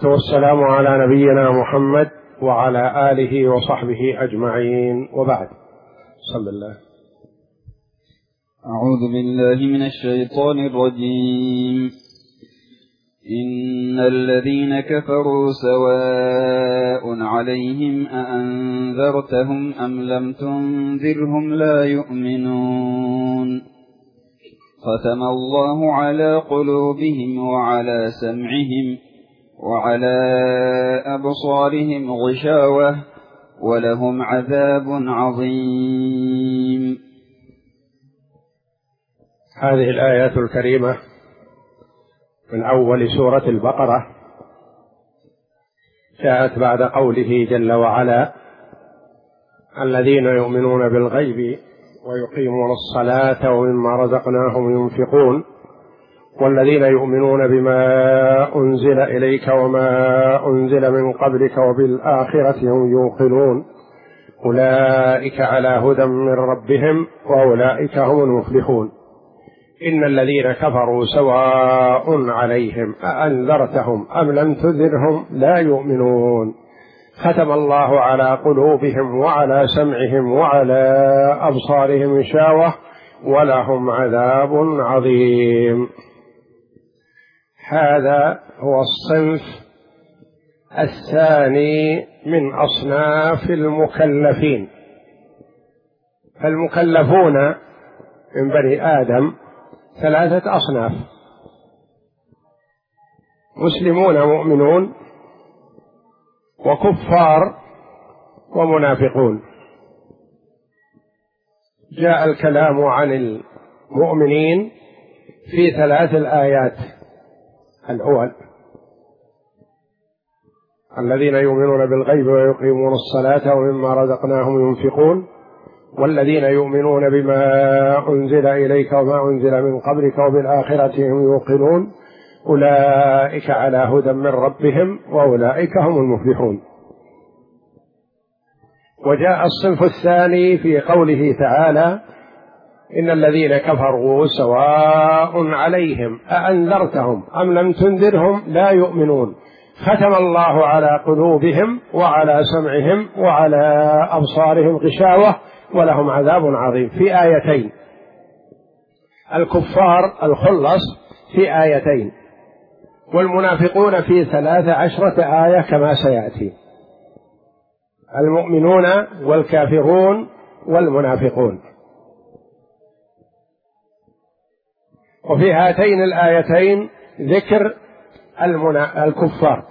والسلام على نبينا محمد وعلى آله وصحبه أجمعين، وبعد. بسم الله. أعوذ بالله من الشيطان الرجيم. إن الذين كفروا سواء عليهم أأنذرتهم أم لم تنذرهم لا يؤمنون. ختم الله على قلوبهم وعلى سمعهم وعلى أبصارهم غشاوة ولهم عذاب عظيم. هذه الآيات الكريمة من أول سورة البقرة جاءت بعد قوله جل وعلا: الذين يؤمنون بالغيب ويقيمون الصلاة ومما رزقناهم ينفقون والذين يؤمنون بما أنزل إليك وما أنزل من قبلك وبالآخرة هم يوقنون أولئك على هدى من ربهم وأولئك هم المفلحون. إن الذين كفروا سواء عليهم أأنذرتهم أم لم تنذرهم لا يؤمنون. ختم الله على قلوبهم وعلى سمعهم وعلى أبصارهم غشاوة ولهم عذاب عظيم. هذا هو الصنف الثاني من أصناف المكلفين. فالمكلفون من بني آدم ثلاثة أصناف: مسلمون مؤمنون، وكفار، ومنافقون. جاء الكلام عن المؤمنين في ثلاث الآيات: الأول الذين يؤمنون بالغيب ويقيمون الصلاة ومما رزقناهم ينفقون والذين يؤمنون بما أنزل إليك وما أنزل من قبلك وبالآخرة هم يوقنون أولئك على هدى من ربهم وأولئك هم المفلحون. وجاء الصنف الثاني في قوله تعالى: إن الذين كفروا سواء عليهم أأنذرتهم أم لم تنذرهم لا يؤمنون. ختم الله على قلوبهم وعلى سمعهم وعلى أبصارهم غشاوة ولهم عذاب عظيم، في آيتين. الكفار الخلص في آيتين، والمنافقون في 13 آية كما سيأتي. المؤمنون والكافرون والمنافقون. وفي هاتين الآيتين ذكر الكفار.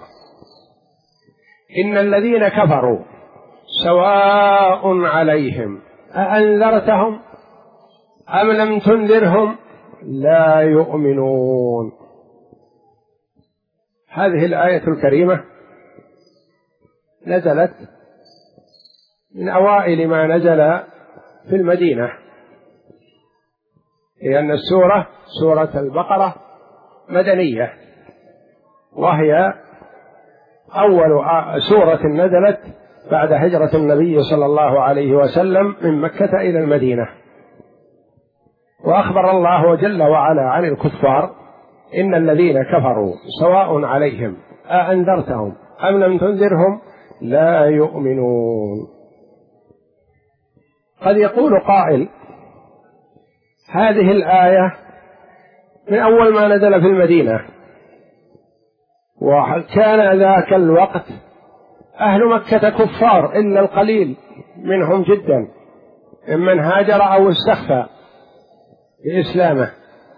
إن الذين كفروا سواء عليهم أأنذرتهم أم لم تنذرهم لا يؤمنون. هذه الآية الكريمة نزلت من أوائل ما نزل في المدينة، لأن السورة سورة البقرة مدنية، وهي أول سورة نزلت بعد هجرة النبي صلى الله عليه وسلم من مكة إلى المدينة. وأخبر الله جل وعلا عن الكفار: إن الذين كفروا سواء عليهم أأنذرتهم أم لم تنذرهم لا يؤمنون. قد يقول قائل: هذه الآية من أول ما نزل في المدينة، وكان ذاك الوقت أهل مكة كفار إلا القليل منهم جدا ممن هاجر أو استخفى بإسلامه،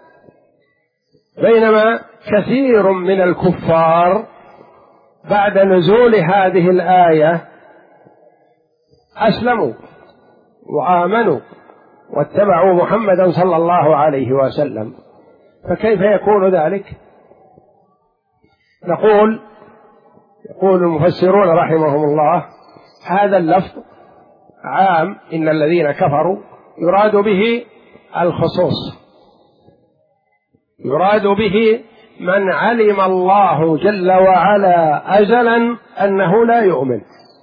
بينما كثير من الكفار بعد نزول هذه الآية أسلموا وآمنوا واتبعوا محمدا صلى الله عليه وسلم. فكيف يكون ذلك؟ يقول المفسرون رحمهم الله: هذا اللفظ عام، إن الذين كفروا يراد به الخصوص، يراد به من علم الله جل وعلا أزلا أنه لا يؤمن.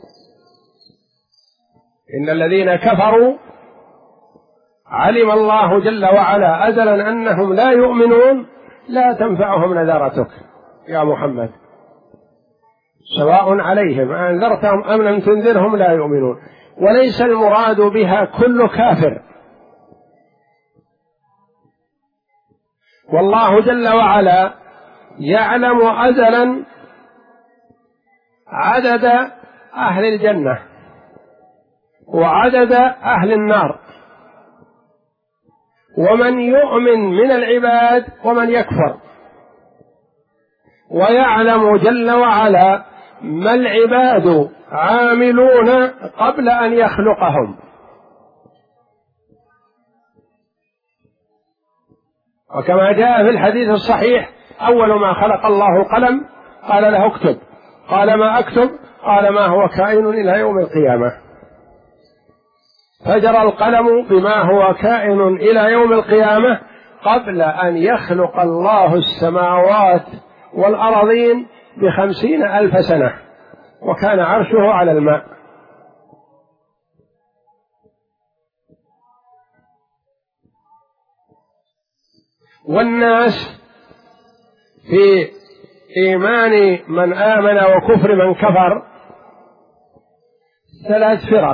إن الذين كفروا علم الله جل وعلا أزلا أنهم لا يؤمنون لا تنفعهم نذرتك يا محمد. سواء عليهم أنذرتهم أم لم تنذرهم لا يؤمنون. وليس المراد بها كل كافر، والله جل وعلا يعلم أزلا عدد أهل الجنة وعدد أهل النار، ومن يؤمن من العباد ومن يكفر، ويعلم جل وعلا ما العباد عاملون قبل أن يخلقهم. وكما جاء في الحديث الصحيح: أول ما خلق الله قلم، قال له اكتب، قال ما أكتب؟ قال ما هو كائن إلى يوم القيامة. فجرى القلم بما هو كائن إلى يوم القيامة قبل أن يخلق الله السماوات والأراضين ب50,000 سنة، وكان عرشه على الماء. والناس في إيمان من آمن وكفر من كفر 3 فرق: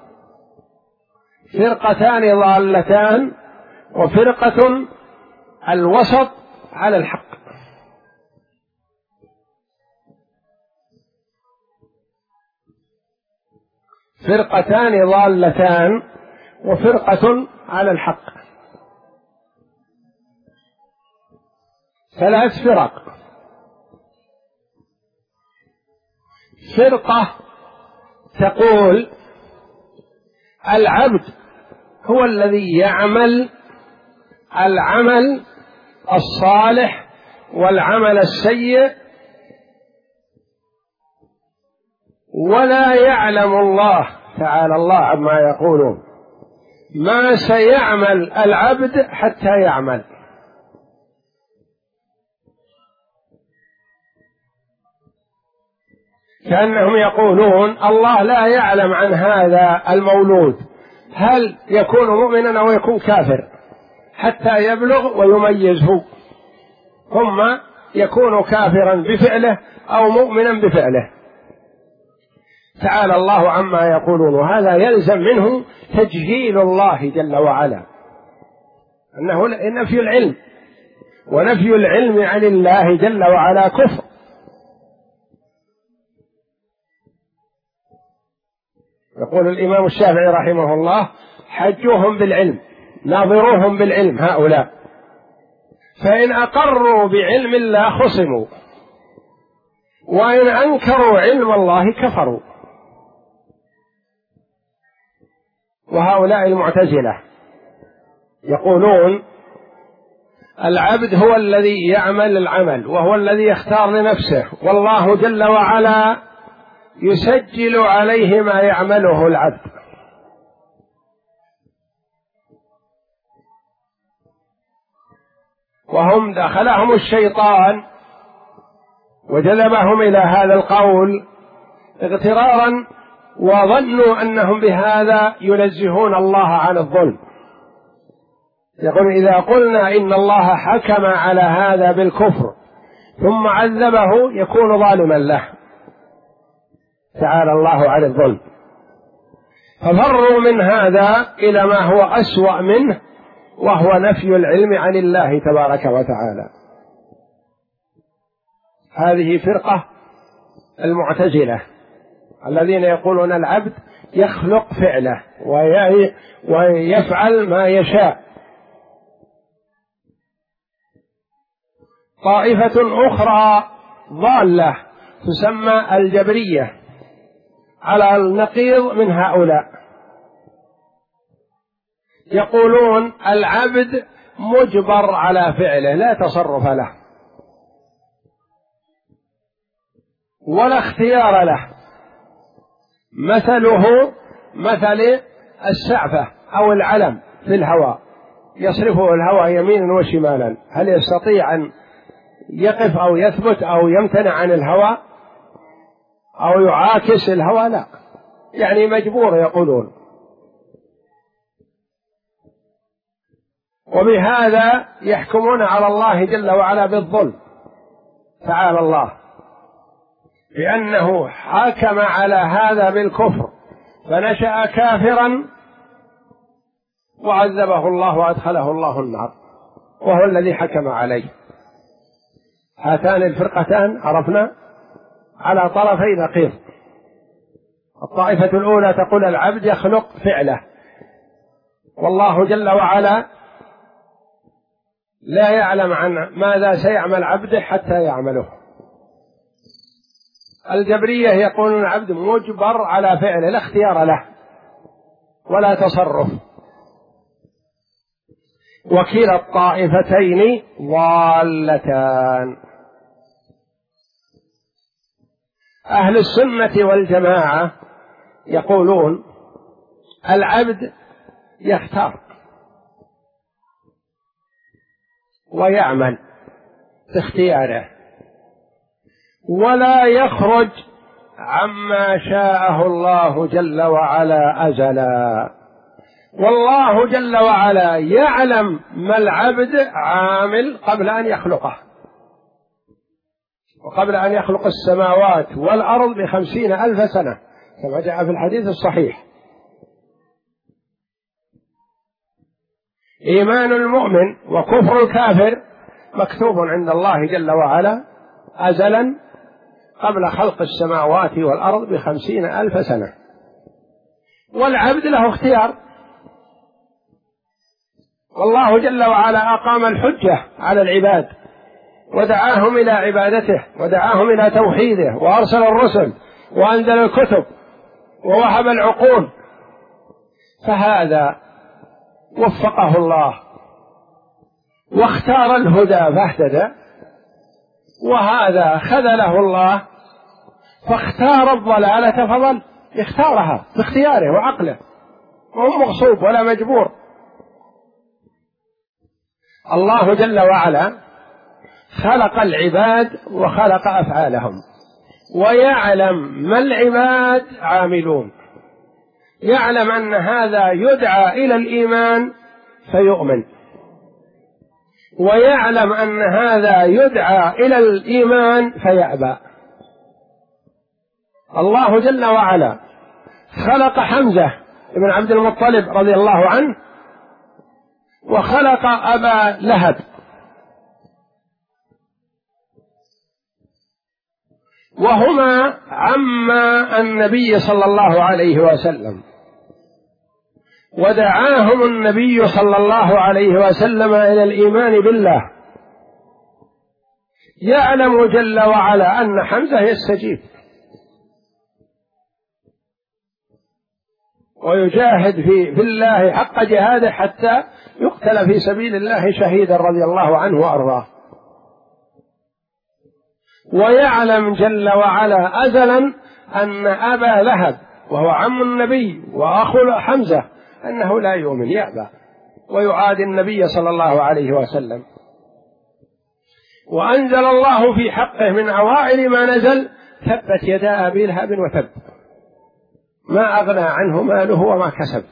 فرقتان ضالتان، وفرقة الوسط على الحق. فرقتان ضالتان وفرقة على الحق. 3 فرق: فرقة تقول العبد هو الذي يعمل العمل الصالح والعمل السيء، ولا يعلم الله تعالى الله عما يقولون ما سيعمل العبد حتى يعمل. كأنهم يقولون الله لا يعلم عن هذا المولود هل يكون مؤمنا أو يكون كافر حتى يبلغ ويميزه، ثم يكون كافرا بفعله أو مؤمنا بفعله. تعالى الله عما يقولون، وهذا يلزم منه تجهيل الله جل وعلا، أنه نفي العلم، ونفي العلم عن الله جل وعلا كفر. يقول الإمام الشافعي رحمه الله: حجوهم بالعلم، ناظروهم بالعلم هؤلاء، فإن أقروا بعلم الله خصموا، وإن أنكروا علم الله كفروا. وهؤلاء المعتزلة يقولون العبد هو الذي يعمل العمل، وهو الذي يختار لنفسه، والله جل وعلا يسجل عليه ما يعمله العبد. وهم دخلهم الشيطان وجذبهم إلى هذا القول اغترارا، وظنوا أنهم بهذا ينزهون الله عن الظلم. يقول إذا قلنا إن الله حكم على هذا بالكفر ثم عذبه يكون ظالما له، تعالى الله عن الظلم. ففروا من هذا إلى ما هو أسوأ منه، وهو نفي العلم عن الله تبارك وتعالى. هذه فرقة المعتزلة الذين يقولون العبد يخلق فعله ويفعل ما يشاء. طائفة أخرى ضالة تسمى الجبرية على النقيض من هؤلاء، يقولون العبد مجبر على فعله لا تصرف له ولا اختيار له، مثله مثل السعفة أو العلم في الهواء، يصرفه الهواء يمينا وشمالا، هل يستطيع أن يقف أو يثبت أو يمتنع عن الهواء أو يعاكس الهواء؟ لا، يعني مجبور يقولون. وبهذا يحكمون على الله جل وعلا بالظلم، تعالى الله، بأنه حكم على هذا بالكفر فنشأ كافرا وعذبه الله وأدخله الله النار، وهو الذي حكم عليه. هاتان الفرقتان عرفنا على طرفي نقيض. الطائفة الأولى تقول العبد يخلق فعله، والله جل وعلا لا يعلم عن ماذا سيعمل عبده حتى يعمله. الجبرية يقولون العبد مجبر على فعله، لا اختيار له ولا تصرف. وكلا الطائفتين ضالتان. أهل السنة والجماعة يقولون العبد يختار ويعمل باختياره ولا يخرج عما شاءه الله جل وعلا أزلا، والله جل وعلا يعلم ما العبد عامل قبل أن يخلقه، وقبل أن يخلق السماوات والأرض ب50,000 سنة كما جاء في الحديث الصحيح. إيمان المؤمن وكفر الكافر مكتوب عند الله جل وعلا أزلا قبل خلق السماوات والأرض ب50,000 سنة. والعبد له اختيار، والله جل وعلا أقام الحجة على العباد ودعاهم إلى عبادته ودعاهم إلى توحيده وأرسل الرسل وأنزل الكتب ووهب العقول، فهذا وفقه الله واختار الهدى فاهتدى، وهذا خذله الله فاختار الضلالة فضل، اختارها باختياره وعقله وهو مغصوب ولا مجبور. الله جل وعلا خلق العباد وخلق أفعالهم ويعلم ما العباد عاملون، يعلم أن هذا يدعى إلى الإيمان فيؤمن، ويعلم أن هذا يدعى إلى الإيمان فيأبى. الله جل وعلا خلق حمزة بن عبد المطلب رضي الله عنه وخلق أبا لهب، وهما عما النبي صلى الله عليه وسلم، ودعاهم النبي صلى الله عليه وسلم إلى الإيمان بالله، يعلم جل وعلا أن حمزة يستجيب ويجاهد في الله حق جهاده حتى يقتل في سبيل الله شهيدا رضي الله عنه وأرضاه. ويعلم جل وعلا أزلا أن أبا لهب وهو عم النبي وأخو حمزة أنه لا يؤمن، يأبى ويعادي النبي صلى الله عليه وسلم. وأنزل الله في حقه من أوائل ما نزل تبت يدا أبي لهب وتب، ما أغنى عنه ماله وما كسب.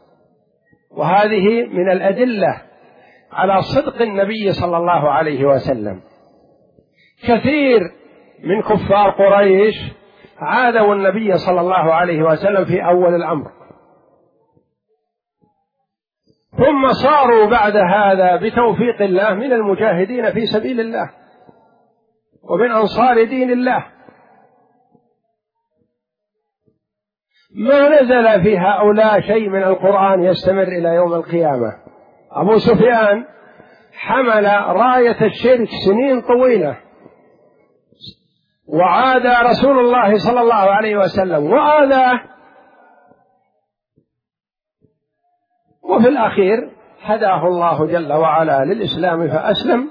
وهذه من الأدلة على صدق النبي صلى الله عليه وسلم. كثير من كفار قريش عادوا النبي صلى الله عليه وسلم في أول الأمر، ثم صاروا بعد هذا بتوفيق الله من المجاهدين في سبيل الله ومن أنصار دين الله. ما نزل في هؤلاء شيء من القرآن يستمر إلى يوم القيامة. أبو سفيان حمل راية الشرك سنين طويلة، وعاد رسول الله صلى الله عليه وسلم وآذاه، وفي الأخير هداه الله جل وعلا للإسلام فأسلم،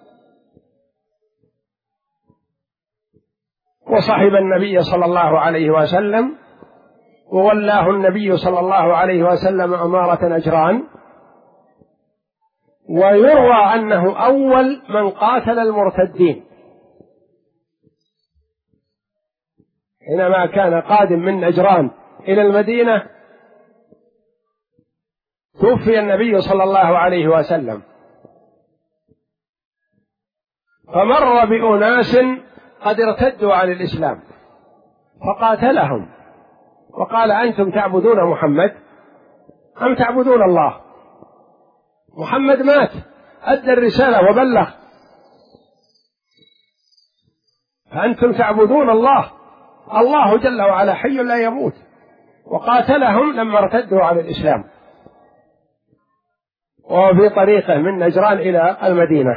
وصحب النبي صلى الله عليه وسلم، وولاه النبي صلى الله عليه وسلم أمارة نجران. ويروى أنه أول من قاتل المرتدين حينما كان قادم من نجران إلى المدينة، توفي النبي صلى الله عليه وسلم، فمر بأناس قد ارتدوا عن الإسلام فقاتلهم وقال أنتم تعبدون محمد أم تعبدون الله؟ محمد مات، أدى الرسالة وبلغ، فأنتم تعبدون الله، الله جل وعلا حي لا يموت. وقاتلهم لما ارتدوا على الإسلام وهو في طريقه من نجران إلى المدينة.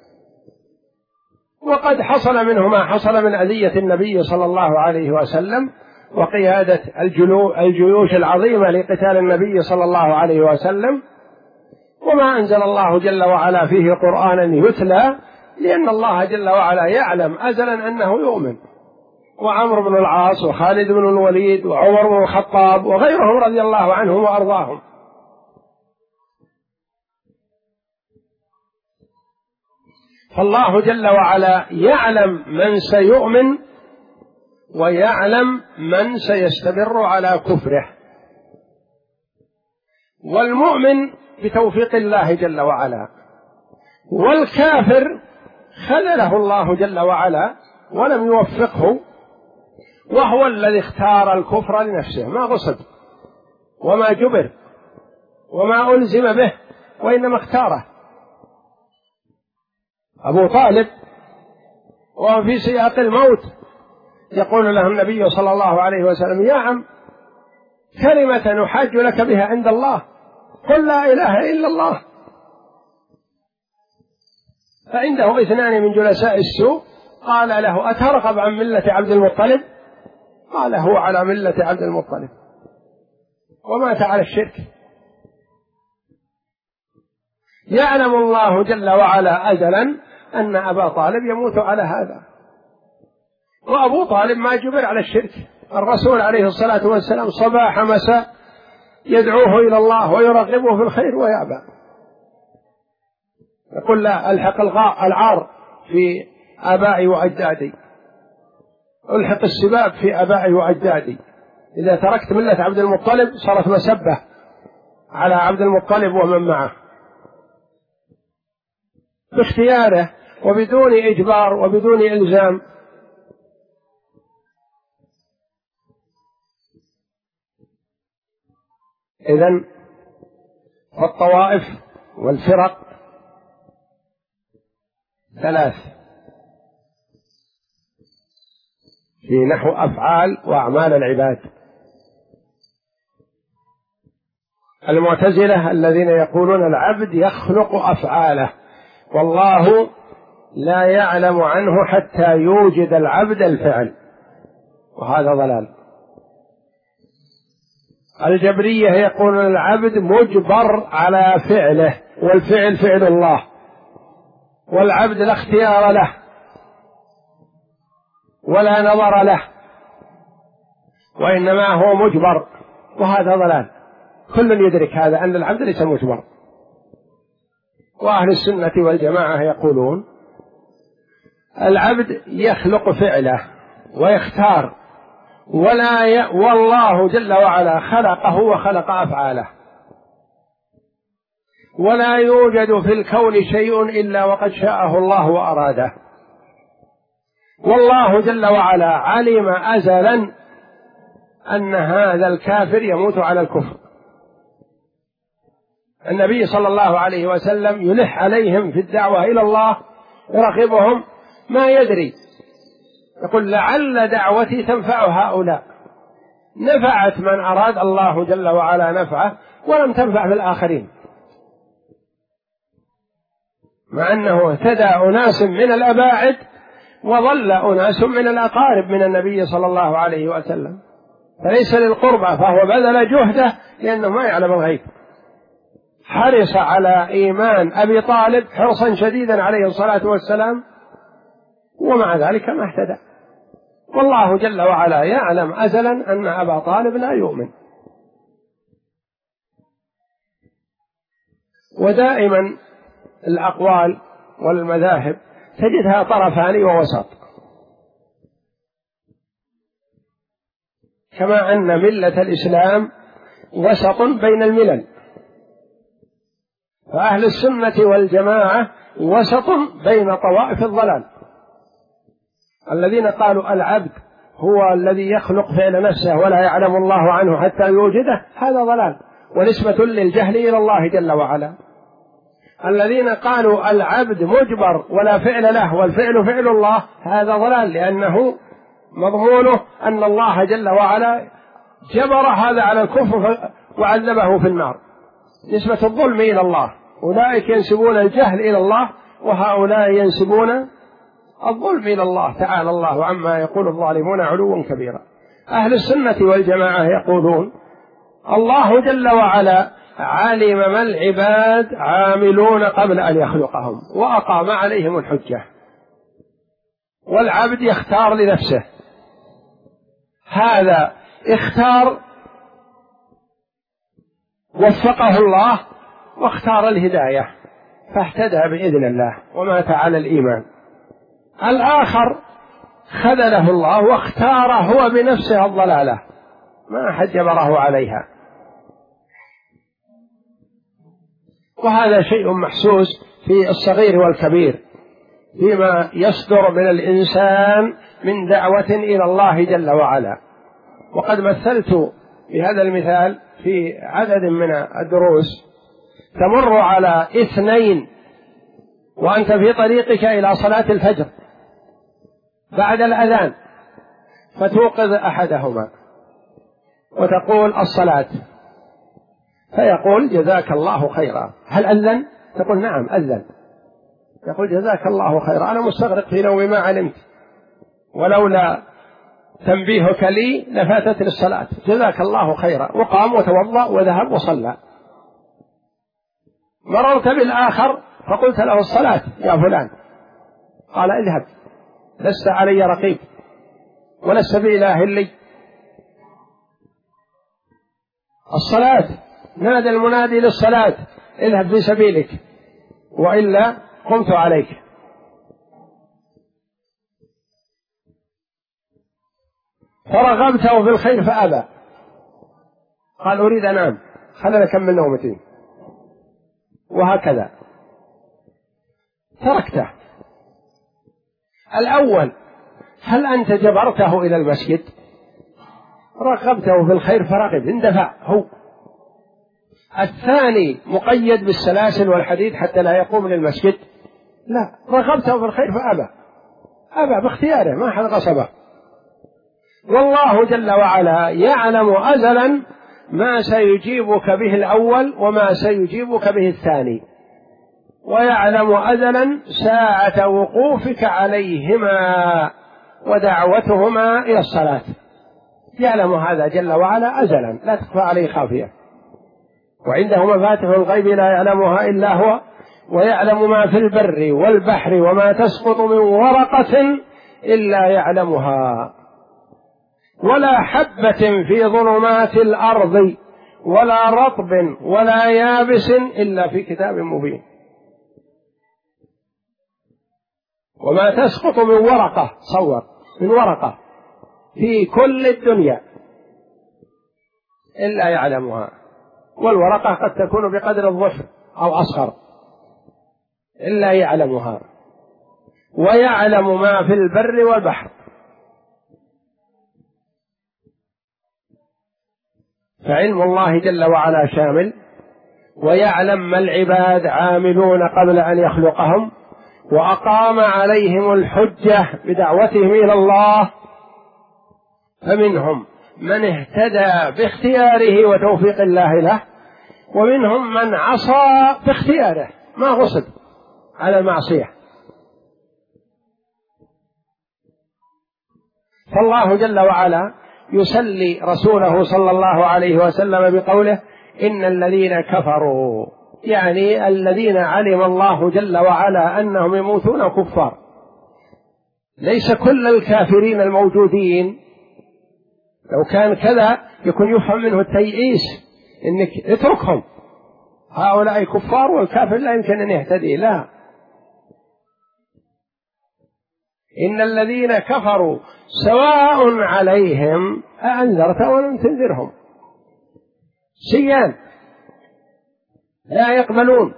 وقد حصل منه ما حصل من أذية النبي صلى الله عليه وسلم وقيادة الجيوش العظيمة لقتال النبي صلى الله عليه وسلم، وما أنزل الله جل وعلا فيه قرآنا يتلى، لأن الله جل وعلا يعلم أزلا أنه يؤمن. وعمرو بن العاص وخالد بن الوليد وعمر بن الخطاب وغيرهم رضي الله عنهم وأرضاهم. فالله جل وعلا يعلم من سيؤمن ويعلم من سيستمر على كفره، والمؤمن بتوفيق الله جل وعلا، والكافر خذله الله جل وعلا ولم يوفقه، وهو الذي اختار الكفر لنفسه، ما غصب وما جبر وما ألزم به، وإنما اختاره. أبو طالب وهو في سياق الموت يقول له النبي صلى الله عليه وسلم: يا عم، كلمة نحاج لك بها عند الله، قل لا إله إلا الله. فعنده اثنان من جلساء السوء قال له: أترغب عن ملة عبد المطلب؟ قال: هو على ملة عبد المطلب، ومات على الشرك. يعلم الله جل وعلا أزلا أن أبا طالب يموت على هذا، وأبو طالب ما جبر على الشرك. الرسول عليه الصلاة والسلام صباح مساء يدعوه إلى الله ويرغبه في الخير ويأبى، يقول: لا ألحق العار في آبائي وأجدادي، ألحق السباب في آبائي وأجدادي. إذا تركت ملة عبد المطلب صارت مسبة على عبد المطلب ومن معه، باختياره وبدون إجبار وبدون إلزام. إذن فالطوائف والفرق ثلاث في نحو أفعال وأعمال العباد. المعتزلة الذين يقولون العبد يخلق أفعاله والله لا يعلم عنه حتى يوجد العبد الفعل، وهذا ضلال. الجبرية يقولون العبد مجبر على فعله، والفعل فعل الله، والعبد لا اختيار له ولا نظر له، وإنما هو مجبر، وهذا ضلال. كل يدرك هذا أن العبد ليس مجبر. وأهل السنة والجماعة يقولون العبد يخلق فعله ويختار، والله جل وعلا خلقه وخلق أفعاله، ولا يوجد في الكون شيء إلا وقد شاءه الله وأراده. والله جل وعلا علم أزلا أن هذا الكافر يموت على الكفر. النبي صلى الله عليه وسلم يلح عليهم في الدعوة إلى الله، يرغبهم، ما يدري، يقول: لعل دعوتي تنفع هؤلاء. نفعت من أراد الله جل وعلا نفعه، ولم تنفع في الآخرين، مع أنه اهتدى أناس من الأباعد وضل أناس من الأقارب من النبي صلى الله عليه وسلم. فليس للقربى، فهو بذل جهده لأنه ما يعلم الغيب، حرص على إيمان أبي طالب حرصا شديدا عليه الصلاة والسلام، ومع ذلك ما اهتدى. والله جل وعلا يعلم أزلا أن أبا طالب لا يؤمن. ودائما الأقوال والمذاهب تجدها طرفان ووسط، كما أن ملة الإسلام وسط بين الملل، فأهل السنة والجماعة وسط بين طوائف الضلال، الذين قالوا العبد هو الذي يخلق فعل نفسه ولا يعلم الله عنه حتى يوجده، هذا ضلال ونسبة للجهل إلى الله جل وعلا. الذين قالوا العبد مجبر ولا فعل له والفعل فعل الله، هذا ضلال، لأنه مضمونه أن الله جل وعلا جبر هذا على الكفر وعذبه في النار، نسبة الظلم إلى الله. أولئك ينسبون الجهل إلى الله، وهؤلاء ينسبون الظلم إلى الله، تعالى الله عما يقول الظالمون علوا كبيرا. أهل السنة والجماعة يقولون الله جل وعلا علم ما العباد عاملون قبل أن يخلقهم وأقام عليهم الحجة، والعبد يختار لنفسه، هذا اختار وفقه الله واختار الهداية فاهتدى بإذن الله ومات على الإيمان. الآخر خذله الله واختار هو بنفسه الضلالة، ما أحد جبره عليها. وهذا شيء محسوس في الصغير والكبير فيما يصدر من الإنسان من دعوة إلى الله جل وعلا. وقد مثلت بهذا المثال في عدد من الدروس، تمر على اثنين وأنت في طريقك إلى صلاة الفجر بعد الأذان، فتوقظ أحدهما وتقول الصلاة، فيقول جزاك الله خيرا، هل أذن؟ تقول نعم أذن. يقول جزاك الله خيرا، أنا مستغرق في نومي ما علمت، ولولا تنبيهك لي لفاتتني الصلاة، جزاك الله خيرا. وقام وتوضأ وذهب وصلى. مررت بالآخر فقلت له الصلاة يا فلان، قال اذهب لست علي رقيب ولست بإله لي. الصلاة، نادى المنادي للصلاة، اذهب في سبيلك وإلا قمت عليك. فرغبته في الخير فأبى، قال أريد أنام، خلنا نكمل نومتين، وهكذا تركته. الأول هل أنت جبرته إلى المسجد؟ رغبته في الخير فرغب، اندفع هو. الثاني مقيد بالسلاسل والحديد حتى لا يقوم للمسجد؟ لا، رغبته في الخير فأبى، أبى باختياره، ما حد غصبه. والله جل وعلا يعلم أزلا ما سيجيبك به الأول وما سيجيبك به الثاني، ويعلم أزلا ساعة وقوفك عليهما ودعوتهما إلى الصلاة، يعلم هذا جل وعلا أزلا، لا تخفى عليه خافية. وعنده مفاتح الغيب لا يعلمها إلا هو، ويعلم ما في البر والبحر وما تسقط من ورقة إلا يعلمها، ولا حبة في ظلمات الأرض ولا رطب ولا يابس إلا في كتاب مبين. وما تسقط من ورقة، صور، من ورقة في كل الدنيا إلا يعلمها، والورقة قد تكون بقدر الظفر أو أصغر إلا يعلمها، ويعلم ما في البر والبحر. فعلم الله جل وعلا شامل، ويعلم ما العباد عاملون قبل أن يخلقهم، وأقام عليهم الحجة بدعوتهم إلى الله، فمنهم من اهتدى باختياره وتوفيق الله له، ومنهم من عصى باختياره ما غصب على المعصية. فالله جل وعلا يسلي رسوله صلى الله عليه وسلم بقوله إن الذين كفروا، يعني الذين علم الله جل وعلا أنهم يموتون كفار، ليس كل الكافرين الموجودين. لو كان كذا يكون يفهم منه التيئيس، إنك اتركهم، هؤلاء كفار والكافر لا يمكن أن يهتدي، لا، إن الذين كفروا سواء عليهم أأنذرتهم ولم تنذرهم، سيان لا يقبلون.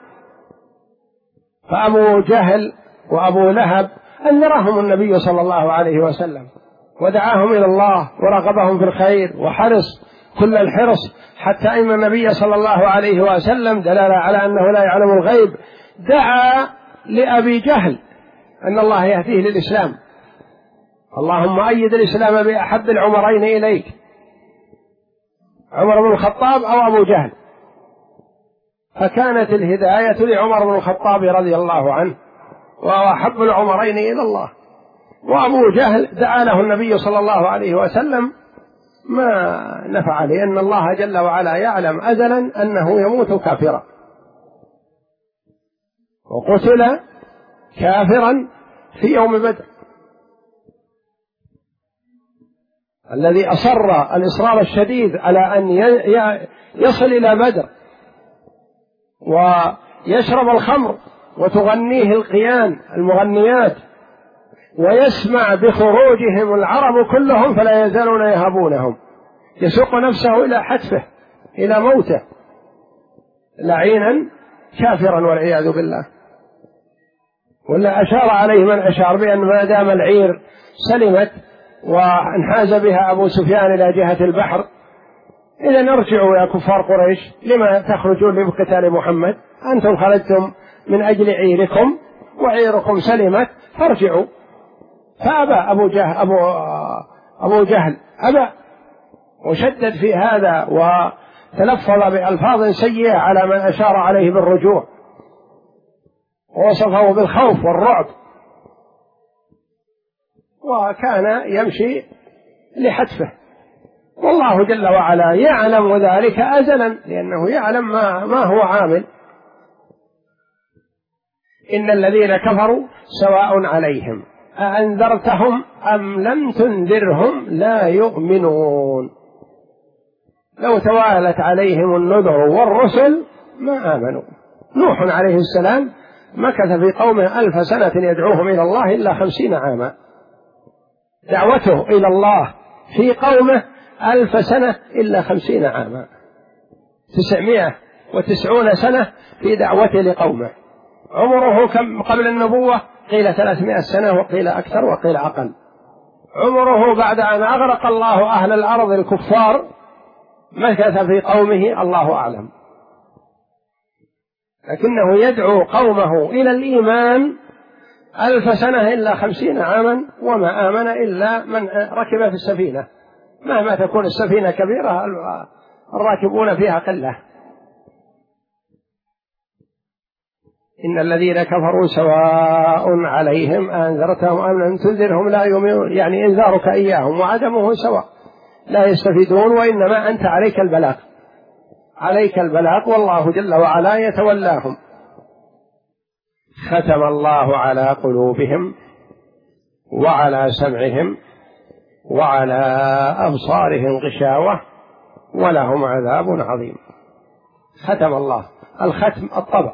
فأبو جهل وأبو لهب أنذرهم النبي صلى الله عليه وسلم ودعاهم إلى الله ورغبهم في الخير وحرص كل الحرص، حتى إن النبي صلى الله عليه وسلم دلالة على أنه لا يعلم الغيب دعا لأبي جهل أن الله يهديه للإسلام، اللهم أيد الإسلام بأحب العمرين إليك، عمر بن الخطاب أو أبو جهل، فكانت الهداية لعمر بن الخطاب رضي الله عنه وهو أحب العمرين إلى الله. وأبو جهل دعا له النبي صلى الله عليه وسلم ما نفع، لأن الله جل وعلا يعلم أزلا أنه يموت كافرا، وقتل كافرا في يوم بدر. الذي أصر الإصرار الشديد على أن يصل إلى بدر ويشرب الخمر وتغنيه القيان المغنيات ويسمع بخروجهم العرب كلهم فلا يزالون يهابونهم، يسوق نفسه إلى حتفه إلى موته لعينا كافرا والعياذ بالله. ولا أشار عليه من أشار بأن ما دام العير سلمت وانحاز بها أبو سفيان إلى جهة البحر، إذا نرجعوا يا كفار قريش، لما تخرجون لقتال محمد؟ أنتم خرجتم من أجل عيركم وعيركم سلمت فارجعوا. فأبى أبو جهل أبى، وشدد في هذا وتلفظ بألفاظ سيئة على من أشار عليه بالرجوع، ووصفه بالخوف والرعب، وكان يمشي لحتفه، والله جل وعلا يعلم ذلك أزلا لأنه يعلم ما هو عامل. إن الذين كفروا سواء عليهم أأنذرتهم أم لم تنذرهم لا يؤمنون. لو توالت عليهم النذر والرسل ما آمنوا. نوح عليه السلام مكث في قومه 1000 سنة يدعوهم إلى الله إلا 50 عاما، دعوته إلى الله في قومه 1000 سنة إلا 50 عاما، 990 سنة في دعوته لقومه. عمره كم قبل النبوة؟ قيل 300 سنة وقيل أكثر وقيل أقل. عمره بعد أن أغرق الله أهل الأرض الكفار مكث في قومه الله أعلم، لكنه يدعو قومه إلى الإيمان 1000 سنة إلا 50 عاما، وما آمن إلا من ركب في السفينة، مهما تكون السفينة كبيرة الراكبون فيها قلة. إن الذين كفروا سواء عليهم أنذرتهم أم لم تنذرهم لا يؤمنون، يعني إنذارك إياهم وعدمه سواء، لا يستفيدون، وإنما أنت عليك البلاغ، عليك البلاغ، والله جل وعلا يتولاهم. ختم الله على قلوبهم وعلى سمعهم وعلى أبصارهم غشاوة ولهم عذاب عظيم. ختم الله، الختم الطبع،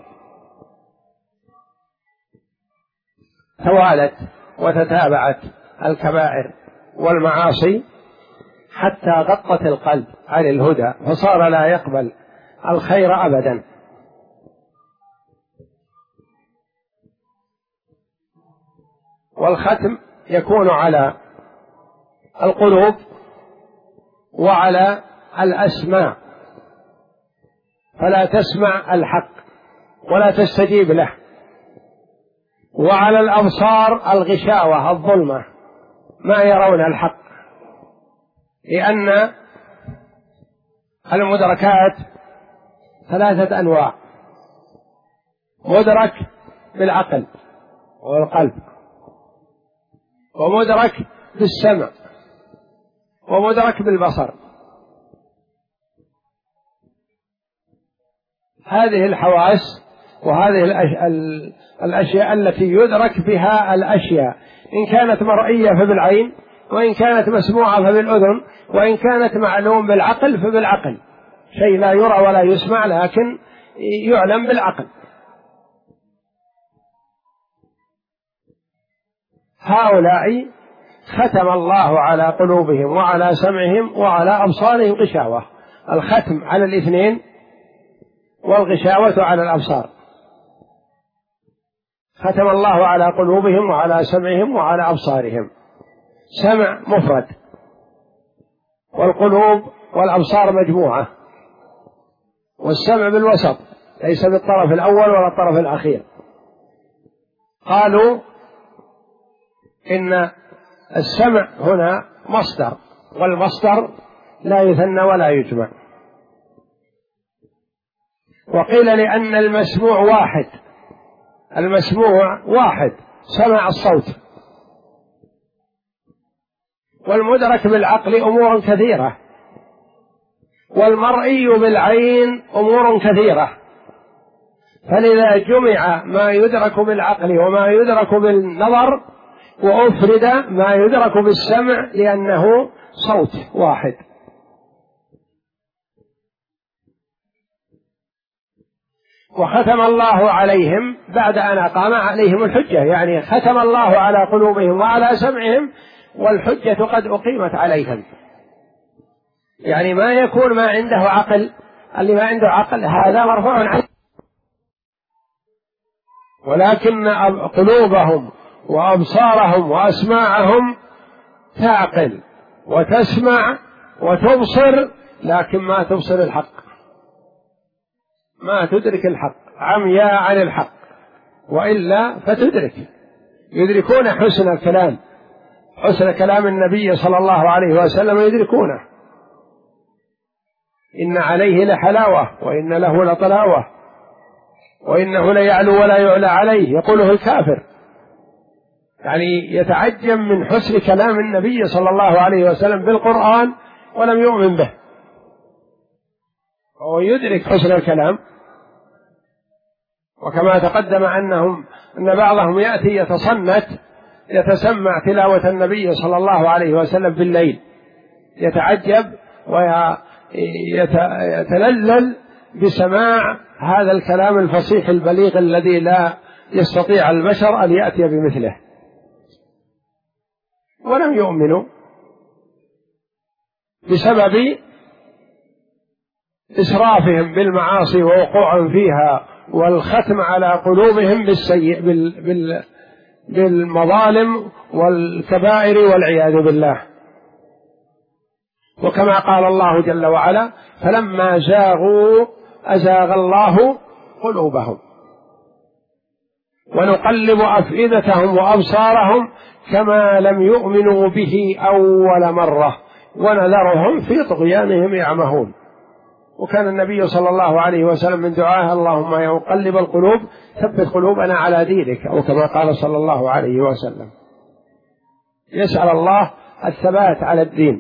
توالت وتتابعت الكبائر والمعاصي حتى غطت القلب عن الهدى، فصار لا يقبل الخير أبدا. والختم يكون على القلوب وعلى الأسماع، فلا تسمع الحق ولا تستجيب له، وعلى الأبصار الغشاوة الظلمة ما يرون الحق، لأن المدركات 3 أنواع: مدرك بالعقل والقلب، ومدرك بالسمع، ومدرك بالبصر. هذه الحواس وهذه الأشياء التي يدرك بها الأشياء، إن كانت مرئية فبالعين، وإن كانت مسموعة فبالأذن، وإن كانت معلوم بالعقل فبالعقل. شيء لا يرى ولا يسمع لكن يعلم بالعقل. هؤلاء ختم الله على قلوبهم وعلى سمعهم وعلى أبصارهم غشاوة. الختم على الاثنين والغشاوة على الأبصار. ختم الله على قلوبهم وعلى سمعهم وعلى أبصارهم. سمع مفرد، والقلوب والأبصار مجموعة، والسمع بالوسط ليس بالطرف الأول ولا الطرف الأخير. قالوا إن السمع هنا مصدر، والمصدر لا يثنى ولا يجمع. وقيل لأن المسموع واحد، المسموع واحد سمع الصوت، والمدرك بالعقل أمور كثيرة، والمرئي بالعين أمور كثيرة، فلذا جمع ما يدرك بالعقل وما يدرك بالنظر، وأفرد ما يدرك بالسمع لأنه صوت واحد. وختم الله عليهم بعد أن أقام عليهم الحجة، يعني ختم الله على قلوبهم وعلى سمعهم والحجة قد أقيمت عليهم. يعني ما يكون ما عنده عقل، اللي ما عنده عقل هذا مرفوع عنه، ولكن قلوبهم وأبصارهم وأسماعهم تعقل وتسمع وتبصر، لكن ما تبصر الحق، ما تدرك الحق، عمياء عن الحق، وإلا فتدرك، يدركون حسن الكلام، حسن كلام النبي صلى الله عليه وسلم يدركونه. إن عليه لحلاوة وإن له لطلاوة وإنه ليعلو ولا يعلى عليه، يقوله الكافر، يعني يتعجب من حسن كلام النبي صلى الله عليه وسلم بالقرآن ولم يؤمن به، وهو يدرك حسن الكلام. وكما تقدم أن بعضهم يأتي يتصنت يتسمع تلاوة النبي صلى الله عليه وسلم بالليل، يتعجب ويتلذذ بسماع هذا الكلام الفصيح البليغ الذي لا يستطيع البشر أن يأتي بمثله، ولم يؤمنوا بسبب إسرافهم بالمعاصي ووقوعهم فيها، والختم على قلوبهم بالمظالم والكبائر والعياذ بالله. وكما قال الله جل وعلا: فلما زاغوا أزاغ الله قلوبهم ونقلب أفئدتهم وأبصارهم كما لم يؤمنوا به أول مرة ونذرهم في طغيانهم يعمهون. وكان النبي صلى الله عليه وسلم من دعائه: اللهم يا مقلب القلوب ثبت قلوبنا على دينك، أو كما قال صلى الله عليه وسلم، يسأل الله الثبات على الدين.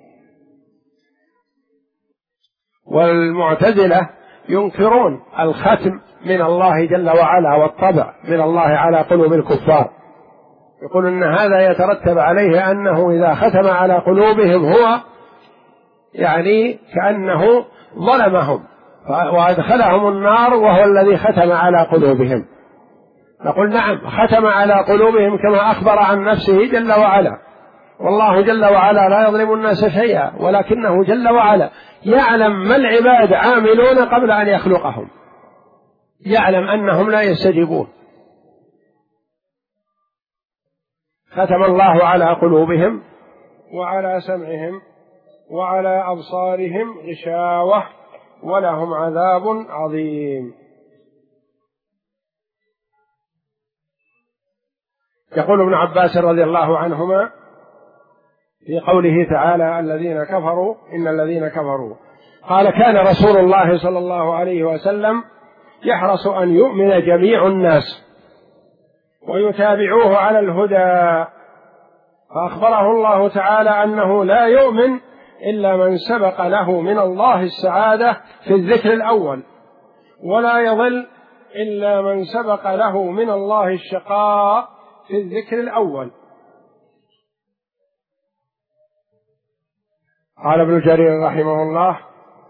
والمعتزلة ينكرون الختم من الله جل وعلا والطبع من الله على قلوب الكفار، يقول إن هذا يترتب عليه أنه إذا ختم على قلوبهم هو يعني كأنه ظلمهم وأدخلهم النار وهو الذي ختم على قلوبهم. نقول نعم، ختم على قلوبهم كما أخبر عن نفسه جل وعلا، والله جل وعلا لا يظلم الناس شيئا، ولكنه جل وعلا يعلم ما العباد عاملون قبل أن يخلقهم، يعلم أنهم لا يستجيبون. ختم الله على قلوبهم وعلى سمعهم وعلى أبصارهم غشاوة ولهم عذاب عظيم. يقول ابن عباس رضي الله عنهما في قوله تعالى: الذين كفروا إن الذين كفروا، قال: كان رسول الله صلى الله عليه وسلم يحرص أن يؤمن جميع الناس ويتابعوه على الهدى، فأخبره الله تعالى أنه لا يؤمن إلا من سبق له من الله السعادة في الذكر الأول، ولا يضل إلا من سبق له من الله الشقاء في الذكر الأول. قال ابن جرير رحمه الله: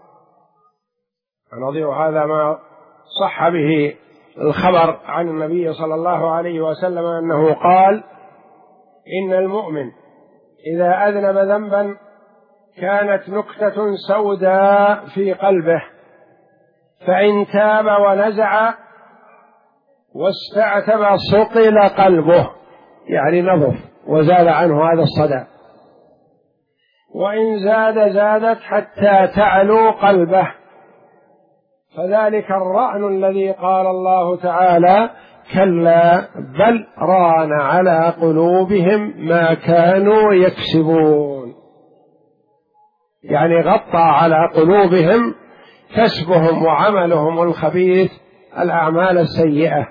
نظير هذا ما صح به الخبر عن النبي صلى الله عليه وسلم أنه قال: إن المؤمن إذا أذنب ذنبا كانت نكتة سوداء في قلبه، فإن تاب ونزع واستعتب صقل قلبه، يعني نظف. وزال عنه هذا الصدى، وإن زادت حتى تعلو قلبه، فذلك الرأن الذي قال الله تعالى: كلا بل ران على قلوبهم ما كانوا يكسبون، يعني غطى على قلوبهم كسبهم وعملهم الخبيث، الأعمال السيئة.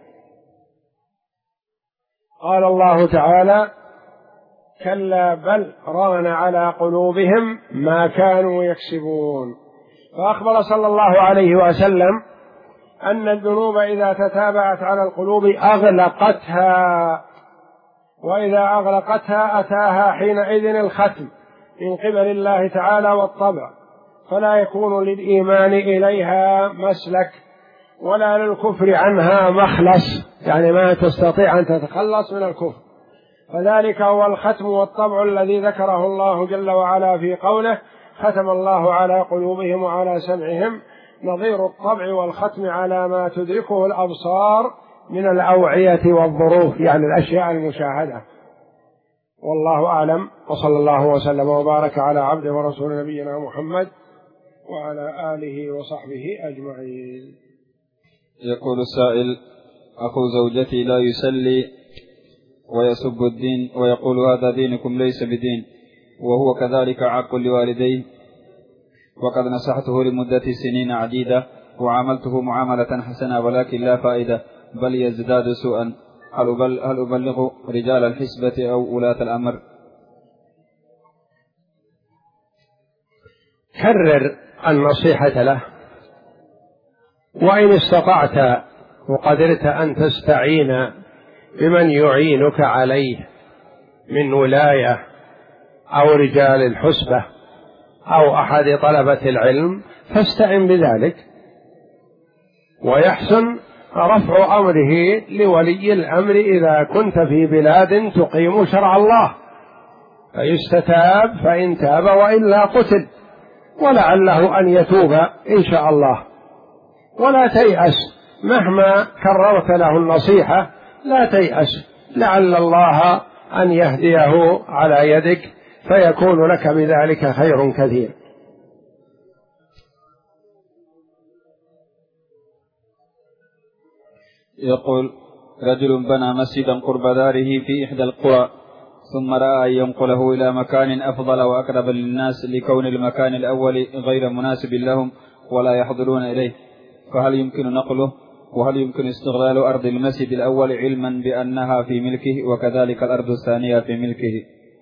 قال الله تعالى: كلا بل ران على قلوبهم ما كانوا يكسبون. فأخبر صلى الله عليه وسلم أن الذنوب إذا تتابعت على القلوب أغلقتها، وإذا أغلقتها أتاها حينئذ الختم من قبل الله تعالى والطبع، فلا يكون للإيمان إليها مسلك ولا للكفر عنها مخلص، يعني ما تستطيع أن تتخلص من الكفر. فذلك هو الختم والطبع الذي ذكره الله جل وعلا في قوله: ختم الله على قلوبهم وعلى سمعهم، نظير الطبع والختم على ما تدركه الأبصار من الأوعية والظروف، يعني الأشياء المشاهدة. والله أعلم، وصلى الله وسلم وبارك على عبده ورسول نبينا محمد وعلى آله وصحبه أجمعين. يقول السائل: أخو زوجتي لا يسلي ويسب الدين ويقول هذا دينكم ليس بدين، وهو كذلك عاق لوالديه، وقد نصحته لمدة سنين عديدة وعاملته معاملة حسنة، ولكن لا فائدة بل يزداد سوءا. هل أبلغ رجال الحسبة أو ولاة الأمر؟ كرر النصيحة له، وإن استطعت وقدرت أن تستعين بمن يعينك عليه من ولاية أو رجال الحسبة أو أحد طلبة العلم فاستعن بذلك، ويحسن رفع أمره لولي الأمر إذا كنت في بلاد تقيم شرع الله، فيستتاب فإن تاب، وإلا قتل، ولعله أن يتوب إن شاء الله. ولا تيأس، مهما كررت له النصيحة لا تيأس، لعل الله أن يهديه على يدك فيكون لك بذلك خير كثير. يقول: رجل بنى مسجدا قرب داره في إحدى القرى، ثم رأى أن ينقله إلى مكان أفضل وأقرب للناس لكون المكان الأول غير مناسب لهم ولا يحضرون إليه، فهل يمكن نقله؟ وهل يمكن استغلال أرض المسجد الأول علما بأنها في ملكه وكذلك الأرض الثانية في ملكه؟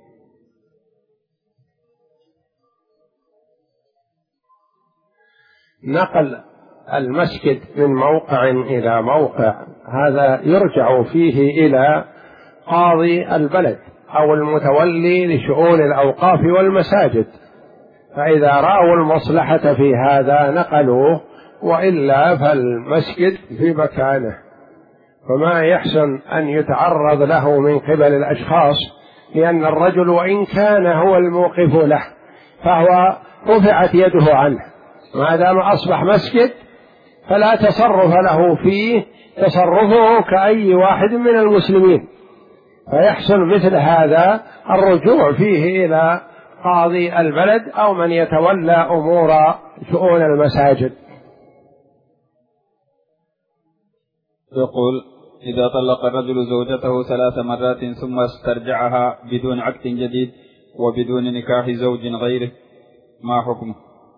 نقل المسجد من موقع إلى موقع هذا يرجع فيه إلى قاضي البلد أو المتولي لشؤون الأوقاف والمساجد، فإذا رأوا المصلحة في هذا نقلوه، وإلا فالمسجد في مكانه. فما يحسن أن يتعرض له من قبل الأشخاص، لأن الرجل وإن كان هو الموقف له فهو رفعت يده عنه، ما دام أصبح مسجد فلا تصرف له فيه، تصرفه كأي واحد من المسلمين، فيحسن مثل هذا الرجوع فيه إلى قاضي البلد أو من يتولى أمور شؤون المساجد. يقول: إذا طلق الرجل زوجته 3 مرات ثم استرجعها بدون عقد جديد وبدون نكاح زوج غيره، ما حكمه؟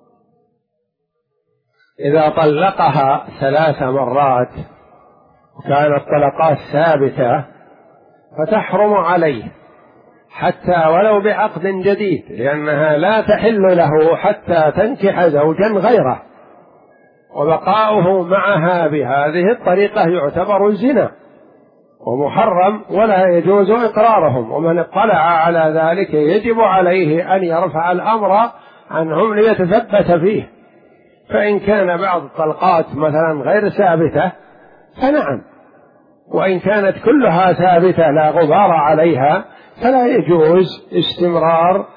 إذا طلقها 3 مرات وكانت طلقات ثابتة فتحرم عليه حتى ولو بعقد جديد، لأنها لا تحل له حتى تنكح زوجا غيره، وبقاؤه معها بهذه الطريقة يعتبر زنا ومحرم ولا يجوز إقرارهم، ومن اطلع على ذلك يجب عليه أن يرفع الأمر عنهم ليتثبت فيه. فإن كان بعض الطلقات مثلا غير ثابتة فنعم، وإن كانت كلها ثابتة لا غبار عليها فلا يجوز استمرار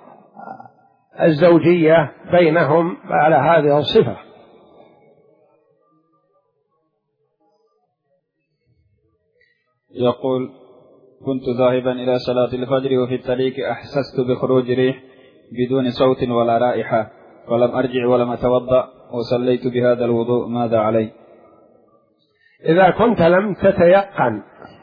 الزوجية بينهم على هذه الصفة. يقول: كنت ذاهبا إلى صلاة الفجر وفي الطريق أحسست بخروج ريح بدون صوت ولا رائحة، فلم أرجع ولم أتوضأ وصليت بهذا الوضوء، ماذا علي؟ إذا كنت لم تتيقن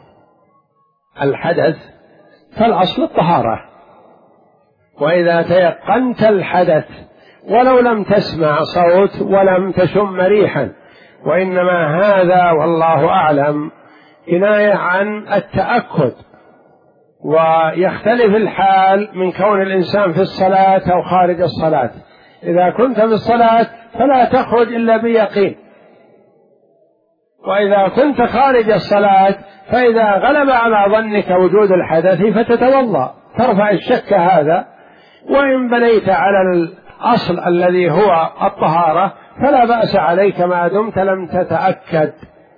الحدث فالأصل الطهارة، وإذا تيقنت الحدث ولو لم تسمع صوت ولم تشم ريحا، وإنما هذا والله أعلم كناية عن التأكد، ويختلف الحال من كون الإنسان في الصلاة أو خارج الصلاة. إذا كنت في الصلاة فلا تخرج إلا بيقين، وإذا كنت خارج الصلاة فإذا غلب على ظنك وجود الحدث فتتوضأ، ترفع الشك هذا، وإن بنيت على الأصل الذي هو الطهارة فلا بأس عليك ما دمت لم تتأكد.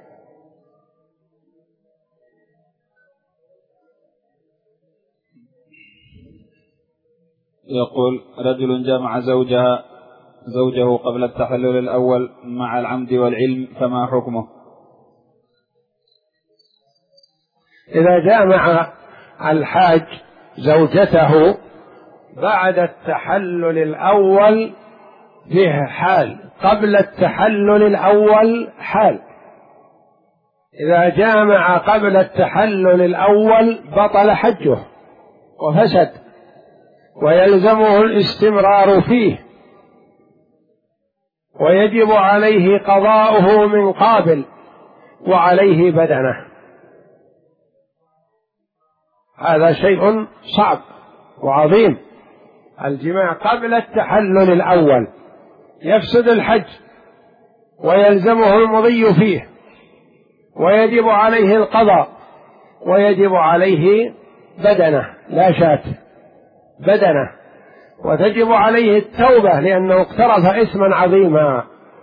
يقول: رجل جمع زوجه قبل التحلل الأول مع العمد والعلم، فما حكمه؟ إذا جامع الحاج زوجته بعد التحلل الأول فيه حال، قبل التحلل الأول حال. إذا جامع قبل التحلل الأول بطل حجه وفسد، ويلزمه الاستمرار فيه، ويجب عليه قضاؤه من قابل، وعليه بدنه. هذا شيء صعب وعظيم، الجماع قبل التحلل الأول يفسد الحج ويلزمه المضي فيه، ويجب عليه القضاء، ويجب عليه بدنه، لا شات، بدنه، وتجب عليه التوبة لأنه اقترف إثما عظيما.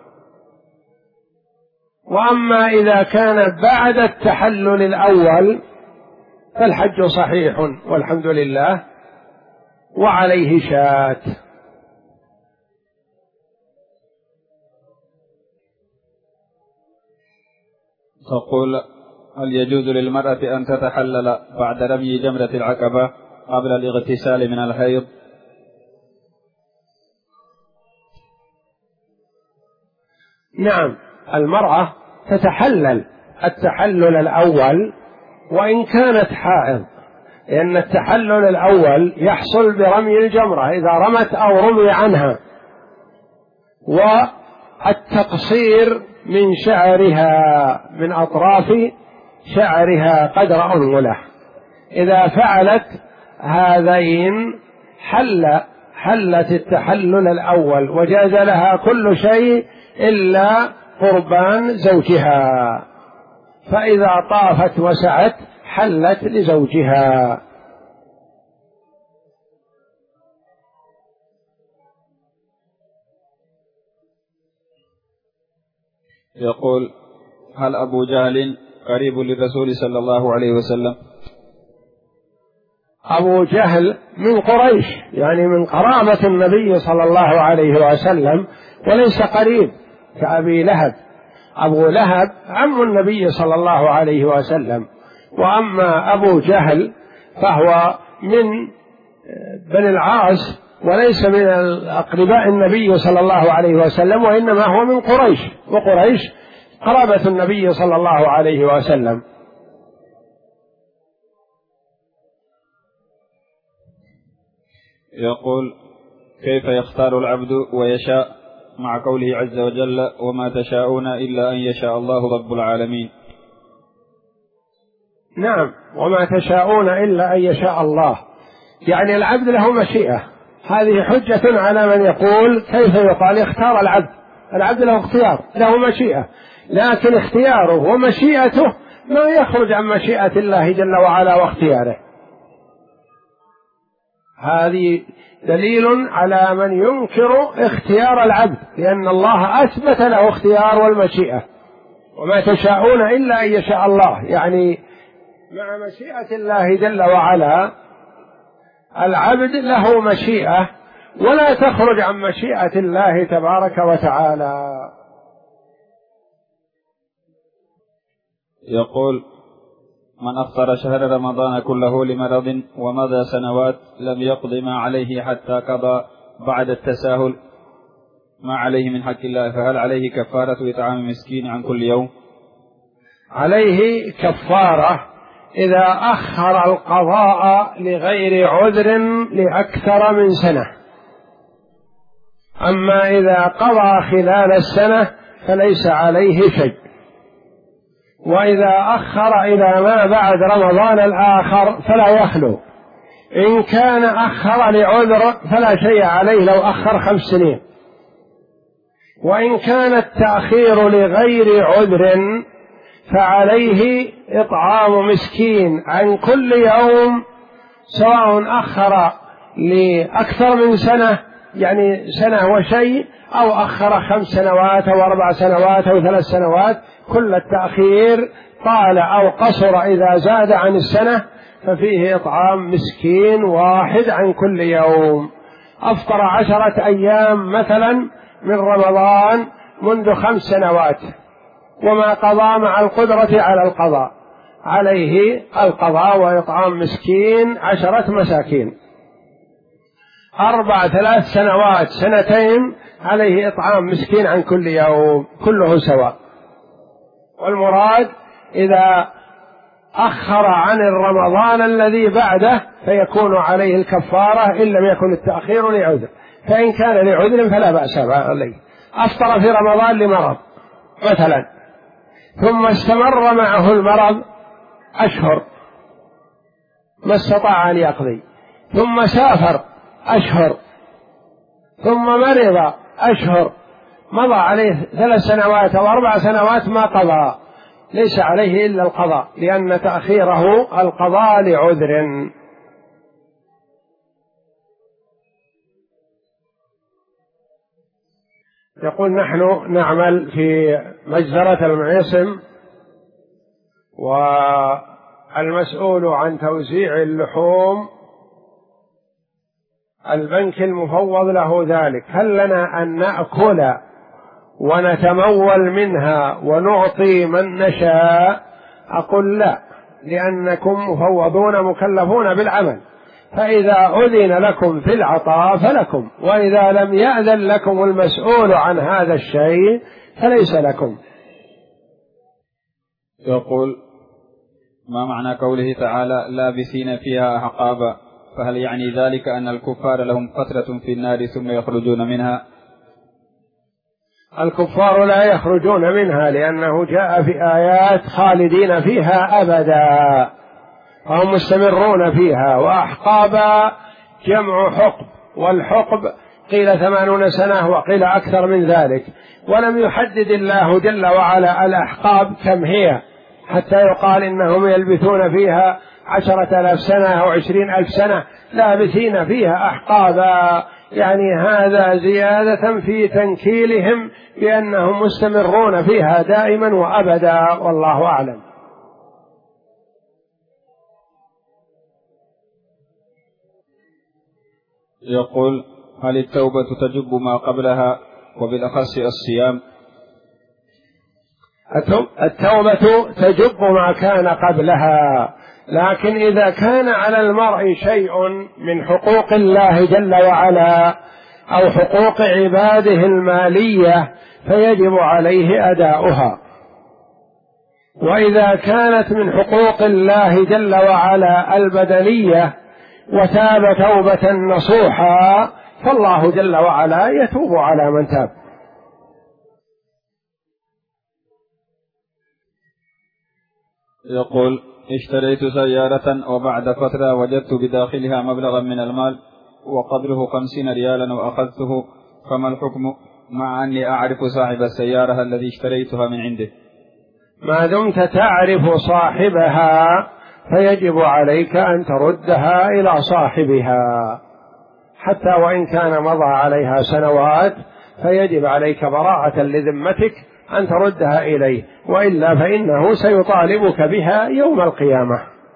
وأما إذا كان بعد التحلل الأول فالحج صحيح والحمد لله، وعليه شات. تقول: هل يجوز للمرأة أن تتحلل بعد رمي جمرة العقبة قبل الاغتسال من الحيض؟ نعم، المرأة تتحلل التحلل الأول وإن كانت حائض، لأن التحلل الأول يحصل برمي الجمرة إذا رمت أو رمي عنها، والتقصير من شعرها، من أطراف شعرها قدر أنملة. إذا فعلت هذين حلت التحلل الأول، وجاز لها كل شيء إلا قربان زوجها، فإذا طافت وسعت حلت لزوجها. يقول: هل أبو جهل قريب للرسول صلى الله عليه وسلم؟ أبو جهل من قريش، يعني من قرابة النبي صلى الله عليه وسلم، وليس قريب كأبي لهب. أبو لهب عم النبي صلى الله عليه وسلم، وأما أبو جهل فهو من بني العاص وليس من أقرباء النبي صلى الله عليه وسلم، وإنما هو من قريش، وقريش قرابة النبي صلى الله عليه وسلم. يقول: كيف يختار العبد ويشاء مع قوله عز وجل: وما تشاءون إلا أن يشاء الله رب العالمين؟ نعم، وما تشاءون إلا أن يشاء الله، يعني العبد له مشيئة. هذه حجة على من يقول كيف يقال اختار العبد. العبد له اختيار، له مشيئة، لكن اختياره ومشيئته ما يخرج عن مشيئة الله جل وعلا واختياره. هذه دليل على من ينكر اختيار العبد، لأن الله أثبت له اختيار والمشيئة. وما تشاءون إلا أن يشاء الله، يعني مع مشيئة الله جل وعلا العبد له مشيئة ولا تخرج عن مشيئة الله تبارك وتعالى. يقول: من أفطر شهر رمضان كله لمرض ومضى سنوات لم يقض ما عليه حتى قضى بعد التساهل ما عليه من حق الله، فهل عليه كفارة إطعام مسكين عن كل يوم؟ عليه كفارة إذا أخر القضاء لغير عذر لأكثر من سنة. أما إذا قضى خلال السنة فليس عليه شيء. وإذا أخر إلى ما بعد رمضان الآخر فلا يخلو. إن كان أخر لعذر فلا شيء عليه لو أخر 5 سنين. وإن كان التأخير لغير عذر فعليه إطعام مسكين عن كل يوم، سواء أخر لأكثر من سنة، يعني سنة وشيء، أو أخر 5 سنوات أو 4 سنوات أو 3 سنوات. كل التأخير طال أو قصر إذا زاد عن السنة ففيه إطعام مسكين واحد عن كل يوم. أفطر 10 أيام مثلا من رمضان منذ 5 سنوات وما قضى مع القدرة على القضاء، عليه القضاء وإطعام مسكين 10 مساكين. 4 3 سنوات 2 سنين عليه إطعام مسكين عن كل يوم، كله سواء. والمراد إذا أخر عن الرمضان الذي بعده فيكون عليه الكفارة إن لم يكن التأخير لعذر. فإن كان لعذر فلا بأس عليه. أفطر في رمضان لمرض مثلا ثم استمر معه المرض أشهر ما استطاع أن يقضي، ثم سافر أشهر، ثم مرض أشهر، مضى عليه 3 سنوات أو 4 سنوات ما قضى، ليس عليه إلا القضاء، لأن تأخيره القضاء لعذر. يقول نحن نعمل في مجزرة المعيصم، والمسؤول عن توزيع اللحوم البنك المفوض له ذلك، هل لنا أن نأكل ونتمول منها ونعطي من نشاء؟ أقول لا، لأنكم مفوضون مكلفون بالعمل، فإذا أذن لكم في العطاء فلكم، وإذا لم يأذن لكم المسؤول عن هذا الشيء فليس لكم. يقول ما معنى قوله تعالى لابثين فيها أحقابا؟ فهل يعني ذلك أن الكفار لهم فترة في النار ثم يخرجون منها؟ الكفار لا يخرجون منها، لأنه جاء في آيات خالدين فيها أبدا، فهم مستمرون فيها. وأحقابا جمع حقب، والحقب قيل 80 سنة وقيل أكثر من ذلك، ولم يحدد الله جل وعلا الأحقاب كم هي حتى يقال إنهم يلبثون فيها 10,000 سنة أو 20,000 سنة، لابثين فيها أحقابا، يعني هذا زيادة في تنكيلهم بأنهم مستمرون فيها دائما وأبدا، والله أعلم. يقول هل التوبة تجب ما قبلها وبالأخص الصيام؟ التوبة تجب ما كان قبلها، لكن إذا كان على المرء شيء من حقوق الله جل وعلا أو حقوق عباده المالية فيجب عليه أداؤها. وإذا كانت من حقوق الله جل وعلا البدنية وتاب توبة نصوحا فالله جل وعلا يتوب على من تاب. يقول اشتريت سيارة وبعد فترة وجدت بداخلها مبلغا من المال وقدره 50 ريالا وأخذته، فما الحكم مع أني أعرف صاحب السيارة الذي اشتريتها من عنده؟ ما دمت تعرف صاحبها فيجب عليك أن تردها إلى صاحبها، حتى وإن كان مضى عليها سنوات فيجب عليك براءة لذمتك أن تردها إليه، وإلا فإنه سيطالبك بها يوم القيامة.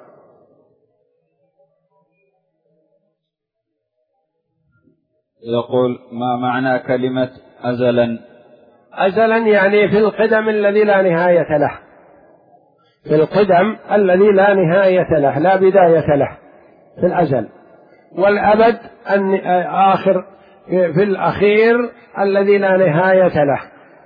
يقول ما معنى كلمة أزلا؟ أزلا يعني في القدم الذي لا نهاية له، في القدم الذي لا نهاية له لا بداية له في الأزل، والأبد آخر في الأخير الذي لا نهاية له.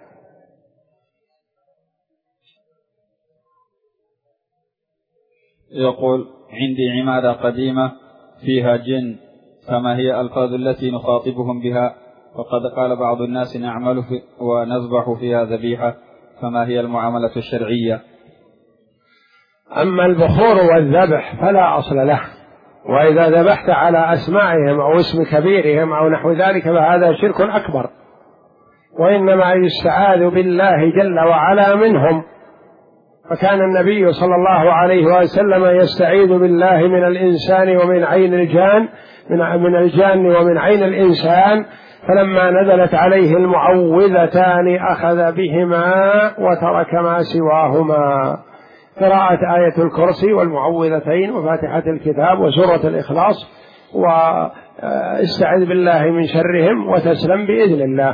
يقول: عندي عمارة قديمة فيها جن، فما هي الألفاظ التي نخاطبهم بها؟ وقد قال بعض الناس نعمل ونذبح فيها ذبيحة، فما هي المعاملة الشرعية؟ أما البخور والذبح فلا أصل له، وإذا ذبحت على أسمائهم أو اسم كبيرهم أو نحو ذلك فهذا شرك أكبر، وإنما يستعاذ بالله جل وعلا منهم. فكان النبي صلى الله عليه وسلم يستعيذ بالله من الإنسان ومن عين الجان، من الجان ومن عين الإنسان، فلما نزلت عليه المعوذتان أخذ بهما وترك ما سواهما. قراءة آية الكرسي والمعوذتين وفاتحة الكتاب وسورة الإخلاص، واستعذ بالله من شرهم وتسلم بإذن الله.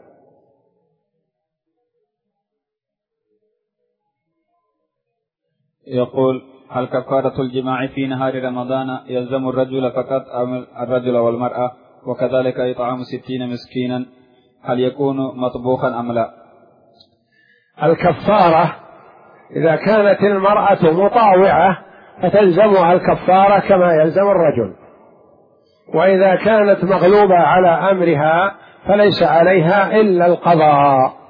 يقول: هل كفارة الجماع في نهار رمضان يلزم الرجل فقط أم الرجل والمرأة؟ وكذلك إطعام 60 مسكينا هل يكون مطبوخا أم لا؟ الكفارة إذا كانت المرأة مطاوعة فتلزمها الكفارة كما يلزم الرجل، وإذا كانت مغلوبة على أمرها فليس عليها إلا القضاء.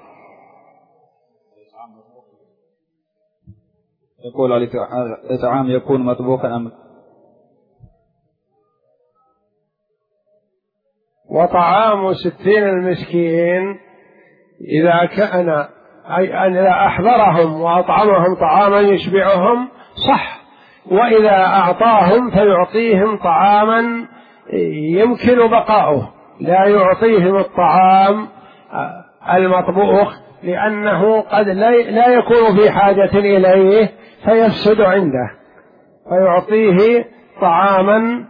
يقول: الإطعام يكون مطبوخا أم؟ وطعام 60 المسكين إذا كان إذا أحضرهم وأطعمهم طعاما يشبعهم صح، وإذا أعطاهم فيعطيهم طعاما يمكن بقاؤه، لا يعطيهم الطعام المطبوخ لأنه قد لا يكون في حاجة إليه فيفسد عنده، فيعطيه طعاما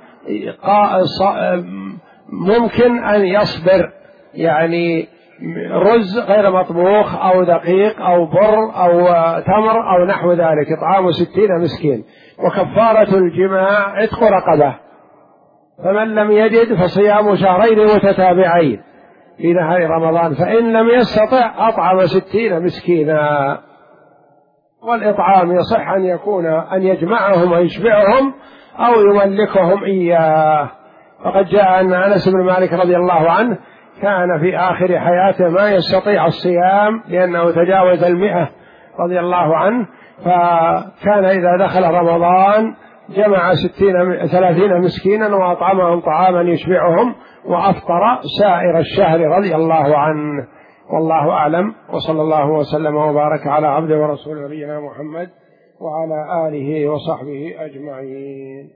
ممكن أن يصبر، يعني رز غير مطبوخ أو دقيق أو بر أو تمر أو نحو ذلك. إطعام 60 مسكين. وكفارة الجماع عتق رقبة، فمن لم يجد فصيام شهرين متتابعين في نهار رمضان، فإن لم يستطع أطعم 60 مسكينا. والإطعام يصح أن يكون أن يجمعهم ويشبعهم أو يملكهم إياه. فقد جاء أن أنس بن مالك رضي الله عنه كان في آخر حياته ما يستطيع الصيام لأنه تجاوز 100 رضي الله عنه، فكان إذا دخل رمضان جمع 30 مسكينا وأطعمهم طعاما يشبعهم وأفطر سائر الشهر رضي الله عنه. والله أعلم، وصلى الله وسلم وبارك على عبده ورسول نبينا محمد وعلى آله وصحبه أجمعين.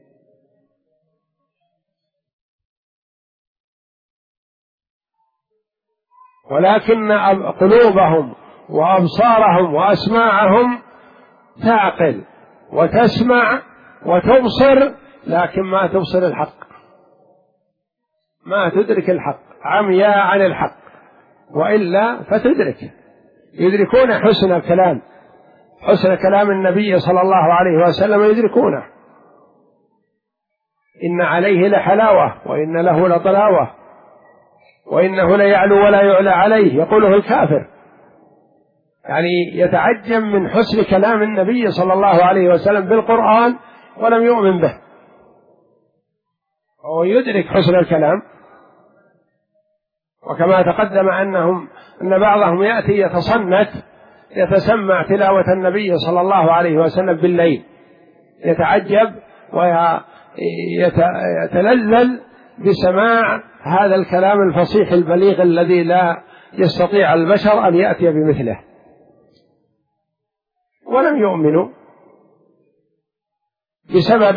ولكن قلوبهم وأبصارهم وأسماعهم تعقل وتسمع وتبصر، لكن ما تبصر الحق، ما تدرك الحق، عمياء عن الحق، وإلا فتدرك، يدركون حسن الكلام، حسن كلام النبي صلى الله عليه وسلم يدركونه. إن عليه لحلاوة وإن له لطلاوة وإنه ليعلو ولا يعلى عليه، يقوله الكافر، يعني يتعجب من حسن كلام النبي صلى الله عليه وسلم بالقرآن ولم يؤمن به، هو يدرك حسن الكلام. وكما تقدم أن بعضهم يأتي يتصنت يتسمع تلاوة النبي صلى الله عليه وسلم بالليل، يتعجب ويتلذذ بسماع هذا الكلام الفصيح البليغ الذي لا يستطيع البشر أن يأتي بمثله، ولم يؤمنوا بسبب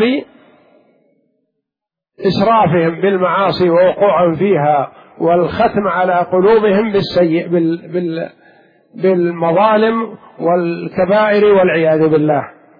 إسرافهم بالمعاصي ووقوعهم فيها والختم على قلوبهم بالسيء بالمظالم والكبائر والعياذ بالله.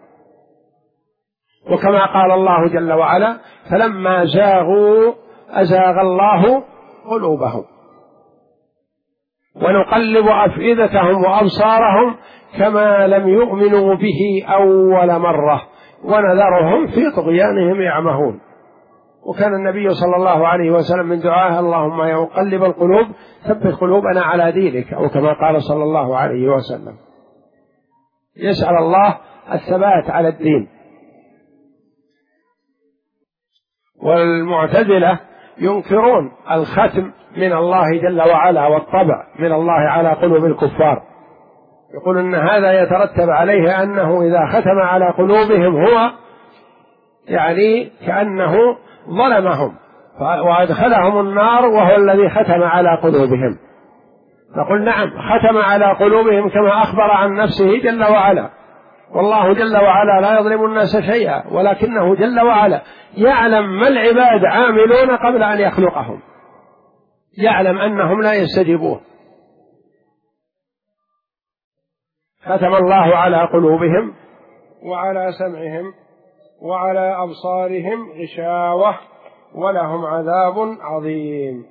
وكما قال الله جل وعلا: فلما زاغوا أزاغ الله قلوبهم. ونقلب أفئدتهم وأبصارهم كما لم يؤمنوا به أول مرة ونذرهم في طغيانهم يعمهون. وكان النبي صلى الله عليه وسلم من دعاه: اللهم يا مقلب القلوب ثبت قلوبنا على دينك، أو كما قال صلى الله عليه وسلم، يسأل الله الثبات على الدين. والمعتزلة ينكرون الختم من الله جل وعلا والطبع من الله على قلوب الكفار، يقول إن هذا يترتب عليه أنه إذا ختم على قلوبهم هو يعني كأنه ظلمهم وأدخلهم النار وهو الذي ختم على قلوبهم. نقول نعم، ختم على قلوبهم كما أخبر عن نفسه جل وعلا، والله جل وعلا لا يظلم الناس شيئا، ولكنه جل وعلا يعلم ما العباد عاملون قبل أن يخلقهم، يعلم أنهم لا يستجيبون. ختم الله على قلوبهم وعلى سمعهم وعلى أبصارهم غشاوة ولهم عذاب عظيم.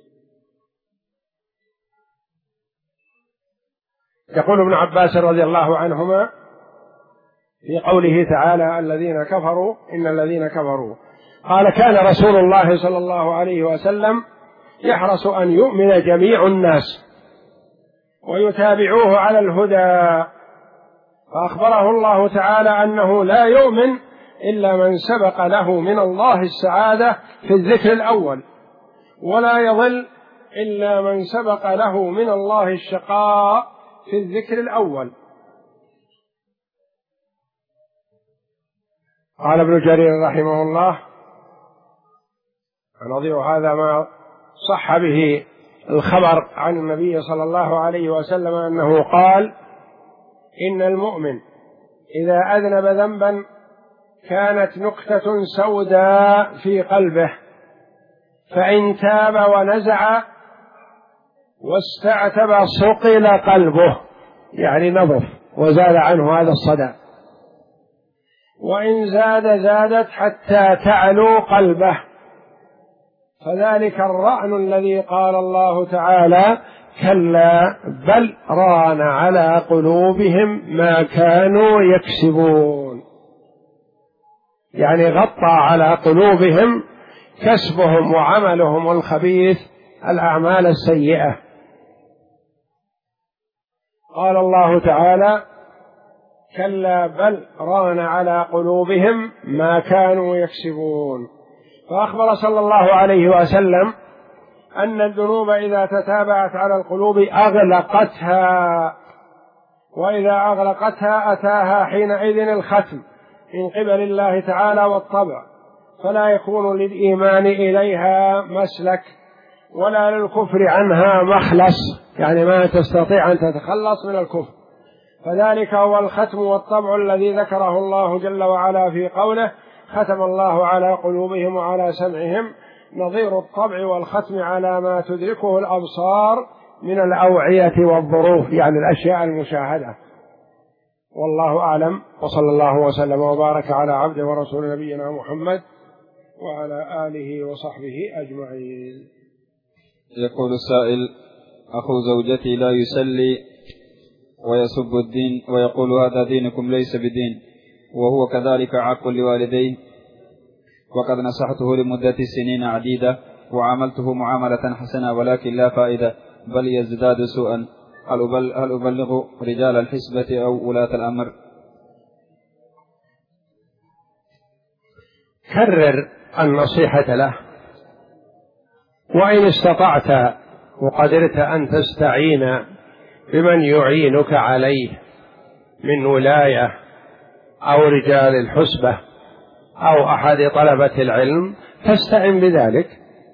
يقول ابن عباس رضي الله عنهما في قوله تعالى: الذين كفروا إن الذين كفروا، قال: كان رسول الله صلى الله عليه وسلم يحرص أن يؤمن جميع الناس ويتابعوه على الهدى، فأخبره الله تعالى أنه لا يؤمن إلا من سبق له من الله السعادة في الذكر الأول، ولا يضل إلا من سبق له من الله الشقاء في الذكر الأول. قال ابن جرير رحمه الله: نظير هذا ما صح به الخبر عن النبي صلى الله عليه وسلم أنه قال: إن المؤمن إذا أذنب ذنبا كانت نكتة سوداء في قلبه، فإن تاب ونزع واستعتب صقل قلبه، يعني نظف وزال عنه هذا الصدى، وإن زادت حتى تعلو قلبه، فذلك الرأن الذي قال الله تعالى: كلا بل ران على قلوبهم ما كانوا يكسبون، يعني غطى على قلوبهم كسبهم وعملهم الخبيث، الأعمال السيئة. قال الله تعالى: كلا بل ران على قلوبهم ما كانوا يكسبون. فأخبر صلى الله عليه وسلم أن الذنوب إذا تتابعت على القلوب أغلقتها، وإذا أغلقتها أتاها حينئذ الختم من قبل الله تعالى والطبع، فلا يكون للإيمان إليها مسلك ولا للكفر عنها مخلص، يعني ما تستطيع أن تتخلص من الكفر. فذلك هو الختم والطبع الذي ذكره الله جل وعلا في قوله: ختم الله على قلوبهم وعلى سمعهم، نظير الطبع والختم على ما تدركه الأبصار من الأوعية والظروف، يعني الأشياء المشاهدة. والله أعلم، وصلى الله وسلم وبارك على عبده ورسول نبينا محمد وعلى آله وصحبه أجمعين. يقول السائل: أخو زوجتي لا يسلي ويسب الدين ويقول هذا دينكم ليس بدين، وهو كذلك عاق لوالديه، وقد نصحته لمدة سنين عديدة وعاملته معاملة حسنة ولكن لا فائدة بل يزداد سوءا، هل أبلغ رجال الحسبة أو ولاة الأمر؟ كرر النصيحة له، وإن استطعت وقدرت أن تستعين بمن يعينك عليه من ولاية أو رجال الحسبة أو أحد طلبة العلم فاستعن بذلك،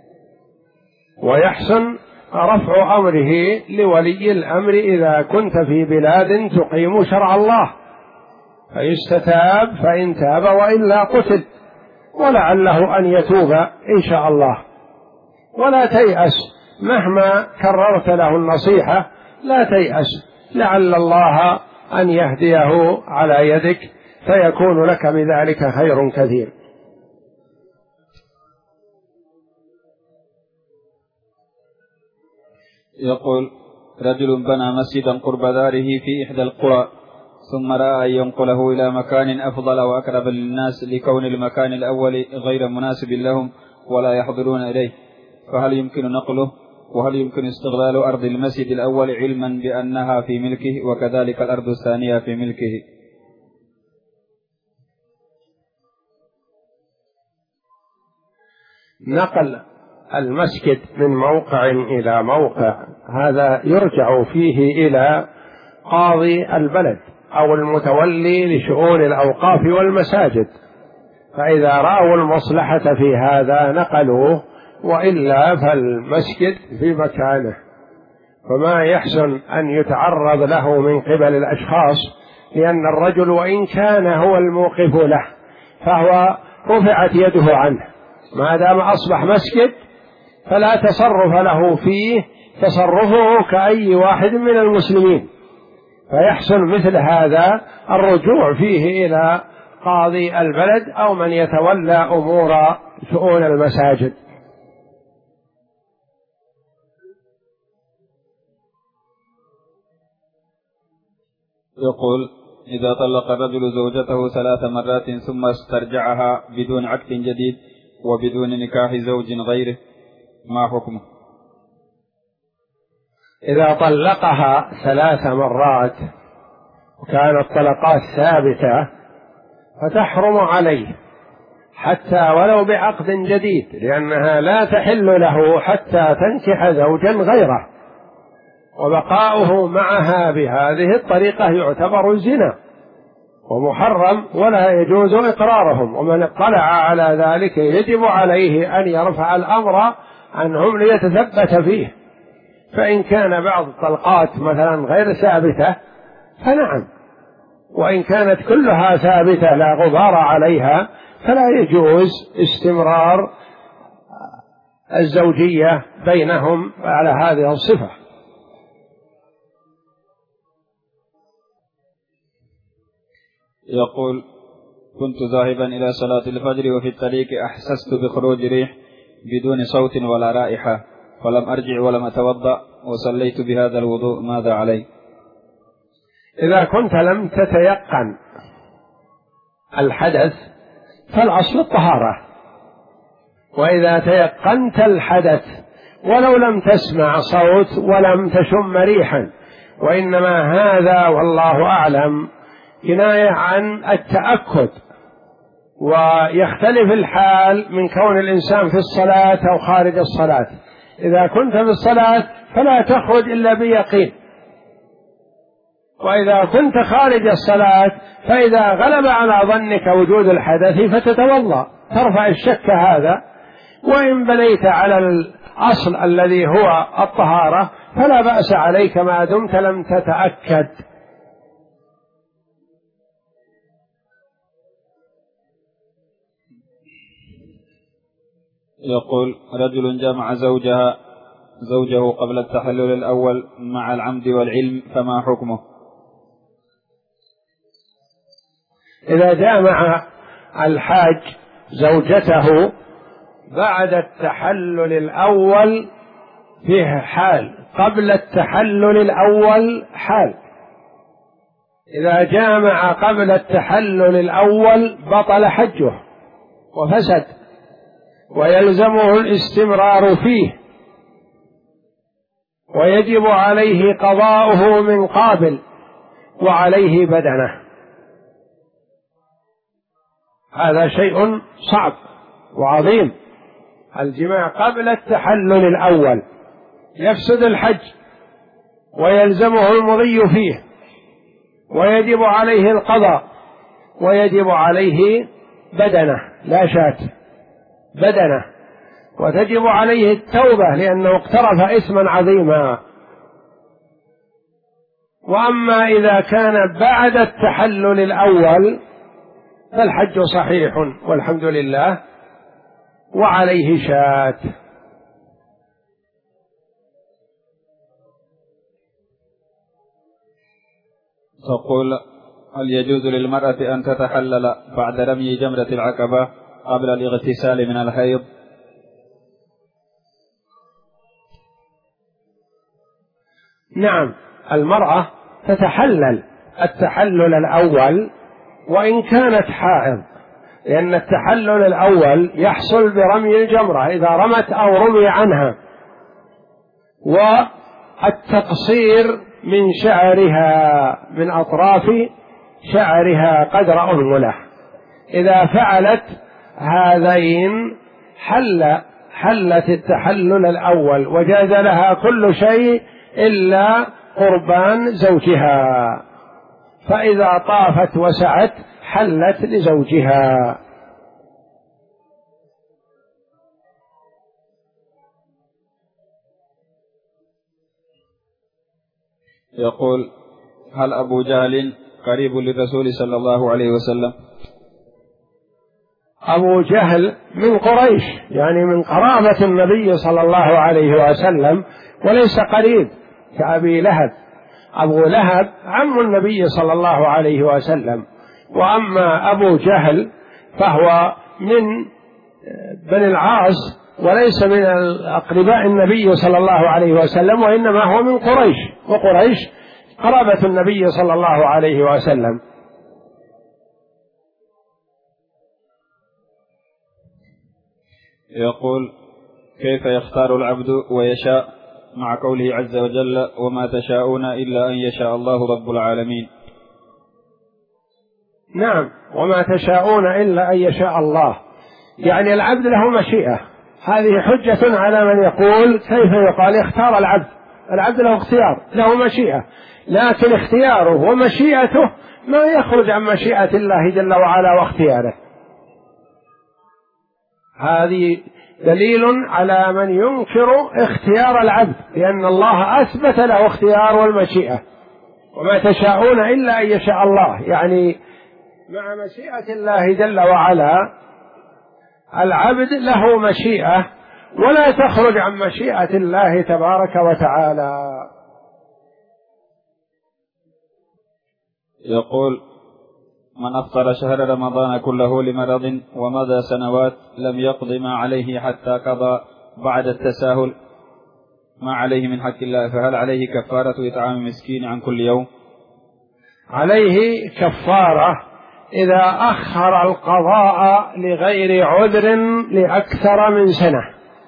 ويحسن رفع أمره لولي الأمر إذا كنت في بلاد تقيم شرع الله، فيستتاب فإن تاب وإلا قتل، ولعله أن يتوب إن شاء الله. ولا تيأس مهما كررت له النصيحة، لا تيأس، لعل الله أن يهديه على يدك فيكون لك بذلك خير كثير. يقول: رجل بنى مسجدا قرب داره في إحدى القرى، ثم رأى أن ينقله إلى مكان أفضل وأقرب للناس لكون المكان الأول غير مناسب لهم ولا يحضرون إليه، فهل يمكن نقله؟ وهل يمكن استغلال أرض المسجد الأول علما بأنها في ملكه وكذلك الأرض الثانية في ملكه؟ نقل المسجد من موقع إلى موقع هذا يرجع فيه إلى قاضي البلد أو المتولي لشؤون الأوقاف والمساجد، فإذا رأوا المصلحة في هذا نقلوه، وإلا فالمسجد في مكانه، فما يحسن أن يتعرض له من قبل الأشخاص، لأن الرجل وإن كان هو الموقف له فهو رفعت يده عنه، ما دام أصبح مسجد فلا تصرف له فيه، تصرفه كأي واحد من المسلمين، فيحسن مثل هذا الرجوع فيه إلى قاضي البلد أو من يتولى أمور شؤون المساجد. يقول: إذا طلق الرجل زوجته 3 مرات ثم استرجعها بدون عقد جديد وبدون نكاح زوج غيره، ما حكمه؟ إذا طلقها 3 مرات وكانت طلقات ثابتة فتحرم عليه حتى ولو بعقد جديد، لأنها لا تحل له حتى تنكح زوجا غيره، وبقاؤه معها بهذه الطريقة يعتبر زنا ومحرم ولا يجوز إقرارهم، ومن اطلع على ذلك يجب عليه أن يرفع الأمر عنهم ليتثبت فيه. فإن كان بعض الطلقات مثلا غير ثابتة فنعم، وإن كانت كلها ثابتة لا غبار عليها فلا يجوز استمرار الزوجية بينهم على هذه الصفة. يقول: كنت ذاهبا إلى صلاة الفجر وفي الطريق أحسست بخروج ريح بدون صوت ولا رائحة، فلم أرجع ولم أتوضأ وصليت بهذا الوضوء، ماذا علي؟ إذا كنت لم تتيقن الحدث فالأصل الطهارة، وإذا تيقنت الحدث ولو لم تسمع صوت ولم تشم ريحا، وإنما هذا والله أعلم كناية عن التأكد، ويختلف الحال من كون الإنسان في الصلاة أو خارج الصلاة. إذا كنت في الصلاة فلا تخرج إلا بيقين، وإذا كنت خارج الصلاة فإذا غلب على ظنك وجود الحدث فتتوضأ، ترفع الشك هذا، وإن بنيت على الأصل الذي هو الطهارة فلا بأس عليك ما دمت لم تتأكد. يقول: رجل جمع زوجه قبل التحلل الأول مع العمد والعلم، فما حكمه؟ إذا جامع الحاج زوجته بعد التحلل الأول فيه حال، قبل التحلل الأول حال. إذا جامع قبل التحلل الأول بطل حجه وفسد، ويلزمه الاستمرار فيه، ويجب عليه قضاؤه من قابل وعليه بدنه. هذا شيء صعب وعظيم، الجماع قبل التحلل الأول يفسد الحج ويلزمه المضي فيه، ويجب عليه القضاء، ويجب عليه بدنه، لا شك بدنه، وتجب عليه التوبة لأنه اقترف إثما عظيما. وأما إذا كان بعد التحلل الأول فالحج صحيح والحمد لله وعليه شاة. تقول: هل يجوز للمرأة أن تتحلل بعد رمي جمرة العقبة قبل الاغتسال من الحيض؟ نعم، المرأة تتحلل التحلل الأول وإن كانت حائض، لأن التحلل الأول يحصل برمي الجمرة إذا رمت أو رمي عنها، والتقصير من شعرها من أطراف شعرها قدر أنملة. إذا فعلت هذين حلت التحلل الأول وجاز لها كل شيء إلا قربان زوجها، فإذا طافت وسعت حلت لزوجها. يقول: هل أبو جهل قريب للرسول صلى الله عليه وسلم؟ أبو جهل من قريش، يعني من قرابة النبي صلى الله عليه وسلم، وليس قريب كأبي لهب. أبو لهب عم النبي صلى الله عليه وسلم، وأما أبو جهل فهو من بني العاص وليس من أقرباء النبي صلى الله عليه وسلم، وإنما هو من قريش، وقريش قرابة النبي صلى الله عليه وسلم. يقول: كيف يختار العبد ويشاء مع قوله عز وجل: وما تشاءون إلا أن يشاء الله رب العالمين؟ نعم، وما تشاءون إلا أن يشاء الله، يعني العبد له مشيئة. هذه حجة على من يقول كيف يقال اختار العبد. العبد له اختيار، له مشيئة، لكن اختياره ومشيئته ما يخرج عن مشيئة الله جل وعلا واختياره. هذه دليل على من ينكر اختيار العبد، لأن الله أثبت له اختيار والمشيئة. وما تشاءون إلا أن يشاء الله، يعني مع مشيئة الله جل وعلا العبد له مشيئة ولا تخرج عن مشيئة الله تبارك وتعالى. يقول: من أفطر شهر رمضان كله لمرض ومضى سنوات لم يقض ما عليه حتى قضى بعد التساهل ما عليه من حق الله، فهل عليه كفارة إطعام مسكين عن كل يوم؟ عليه كفارة إذا أخر القضاء لغير عذر لأكثر من سنة،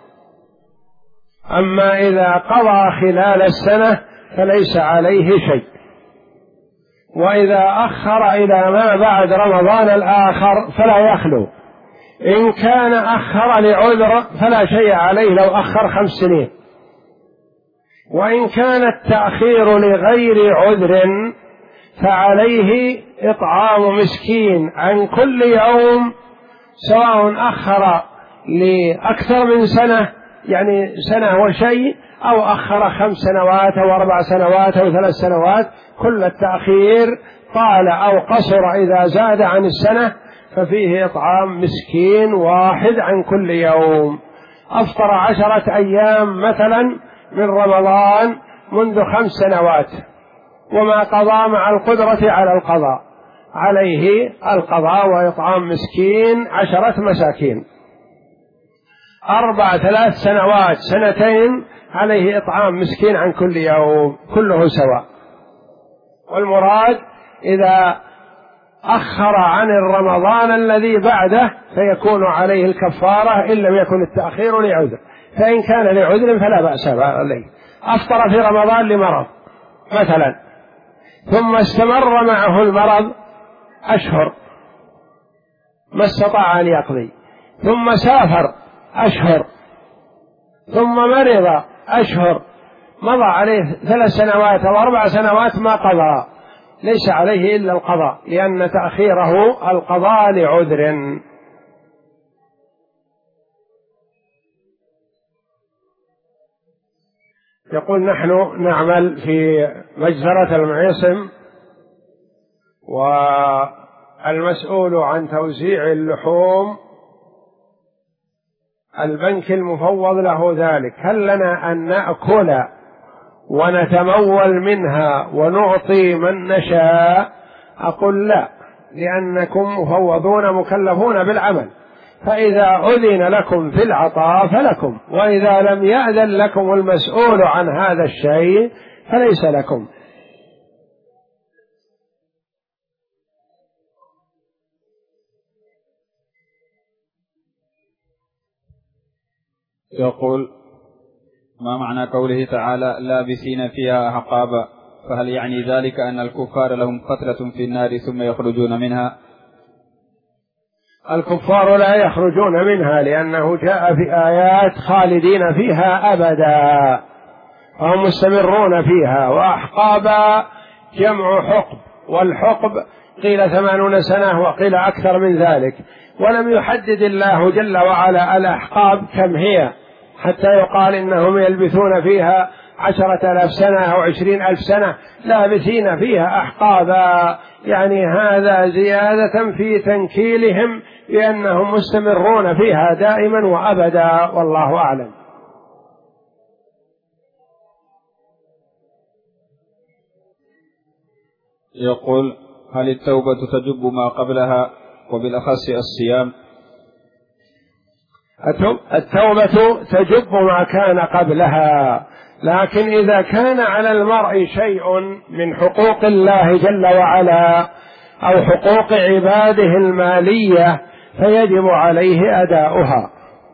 أما إذا قضى خلال السنة فليس عليه شيء. وإذا أخر إلى ما بعد رمضان الآخر فلا يخلو. إن كان أخر لعذر فلا شيء عليه لو أخر 5 سنين، وإن كان التأخير لغير عذر فعليه إطعام مسكين عن كل يوم، سواء أخر لأكثر من سنة، يعني سنة وشيء، أو أخر 5 سنوات أو 4 سنوات أو 3 سنوات. كل التأخير طال أو قصر إذا زاد عن السنة ففيه إطعام مسكين واحد عن كل يوم. أفطر 10 أيام مثلا من رمضان منذ 5 سنوات وما قضى مع القدرة على القضاء، عليه القضاء وإطعام مسكين 10 مساكين. 4 3 سنوات 2 سنين عليه إطعام مسكين عن كل يوم، كله سواء. والمراد إذا أخر عن الرمضان الذي بعده فيكون عليه الكفارة إن لم يكن التأخير لعذر، فإن كان لعذر فلا بأس عليه. أفطر في رمضان لمرض مثلا ثم استمر معه المرض أشهر ما استطاع أن يقضي، ثم سافر أشهر، ثم مرض أشهر، مضى عليه 3 سنوات أو 4 سنوات ما قضى، ليس عليه إلا القضاء، لأن تأخيره القضاء لعذر. يقول: نحن نعمل في مجزرة المعيصم، والمسؤول عن توزيع اللحوم البنك المفوض له ذلك، هل لنا أن نأكل ونتمول منها ونعطي من نشاء؟ أقول لا، لأنكم مفوضون مكلفون بالعمل، فإذا أذن لكم في العطاء فلكم، وإذا لم يأذن لكم المسؤول عن هذا الشيء فليس لكم. يقول: ما معنى قوله تعالى لابسين فيها أحقابا؟ فهل يعني ذلك أن الكفار لهم فترة في النار ثم يخرجون منها؟ الكفار لا يخرجون منها، لأنه جاء في آيات خالدين فيها أبدا، فهم مستمرون فيها. وأحقابا جمع حقب، والحقب قيل 80 سنة وقيل أكثر من ذلك، ولم يحدد الله جل وعلا الأحقاب كم هي حتى يقال إنهم يلبثون فيها 10,000 سنة أو 20,000 سنة لابثين فيها أحقابا، يعني هذا زيادة في تنكيلهم بأنهم مستمرون فيها دائما وأبدا، والله أعلم. يقول: هل التوبة تجب ما قبلها وبالأخص الصيام؟ التوبة تجب ما كان قبلها، لكن إذا كان على المرء شيء من حقوق الله جل وعلا أو حقوق عباده المالية فيجب عليه أداؤها.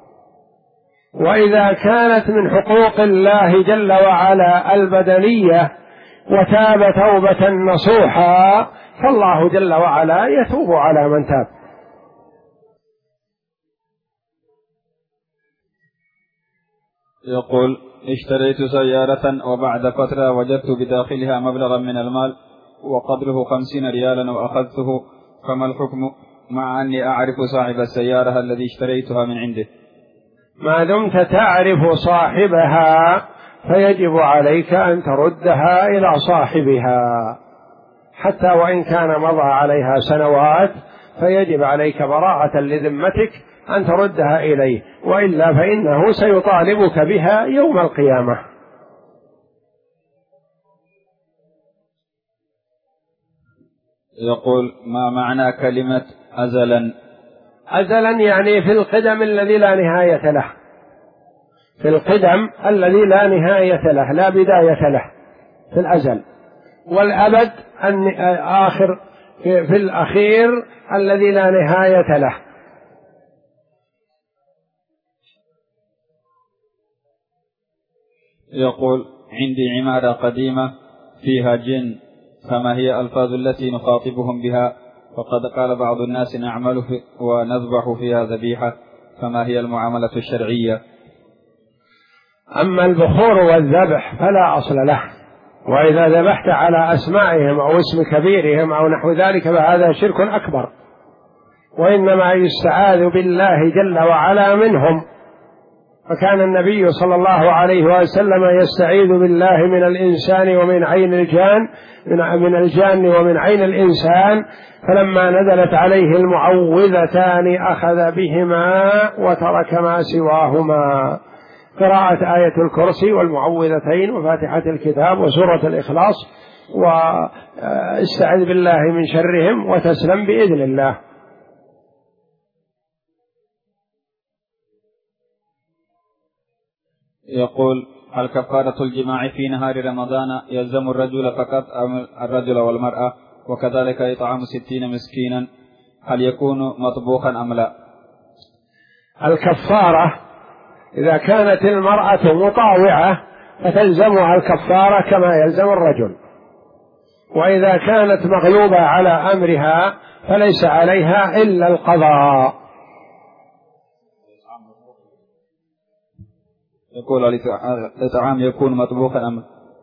وإذا كانت من حقوق الله جل وعلا البدنية وتاب توبة نصوحا فالله جل وعلا يتوب على من تاب. يقول: اشتريت سيارة وبعد فترة وجدت بداخلها مبلغا من المال وقدره 50 ريالا وأخذته، فما الحكم مع أني أعرف صاحب السيارة الذي اشتريتها من عنده؟ ما دمت تعرف صاحبها فيجب عليك أن تردها إلى صاحبها، حتى وإن كان مضى عليها سنوات فيجب عليك براءة لذمتك أن تردها إليه، وإلا فإنه سيطالبك بها يوم القيامة. يقول: ما معنى كلمة أزلا؟ أزلا يعني في القدم الذي لا نهاية له، في القدم الذي لا نهاية له لا بداية له، في الأزل. والأبد آخر في الأخير الذي لا نهاية له. يقول: عندي عمارة قديمة فيها جن، فما هي الألفاظ التي نخاطبهم بها؟ وقد قال بعض الناس نعمل ونذبح فيها ذبيحة، فما هي المعاملة الشرعية؟ أما البخور والذبح فلا أصل له، وإذا ذبحت على أسمائهم أو اسم كبيرهم أو نحو ذلك فهذا شرك أكبر، وإنما يستعاذ بالله جل وعلا منهم. فكان النبي صلى الله عليه وسلم يستعيذ بالله من الإنسان ومن عين الجان، من الجان ومن عين الإنسان، فلما نزلت عليه المعوذتان أخذ بهما وترك ما سواهما. قراءة آية الكرسي والمعوذتين وفاتحة الكتاب وسورة الإخلاص، واستعذ بالله من شرهم وتسلم بإذن الله. يقول: هل كفارة الجماع في نهار رمضان يلزم الرجل فقط أم الرجل والمرأة؟ وكذلك إطعام 60 مسكينا هل يكون مطبوخا أم لا؟ الكفارة إذا كانت المرأة مطاوعة فتلزمها الكفارة كما يلزم الرجل، وإذا كانت مغلوبة على أمرها فليس عليها إلا القضاء. يقول: الإطعام يكون مطبوخا أم؟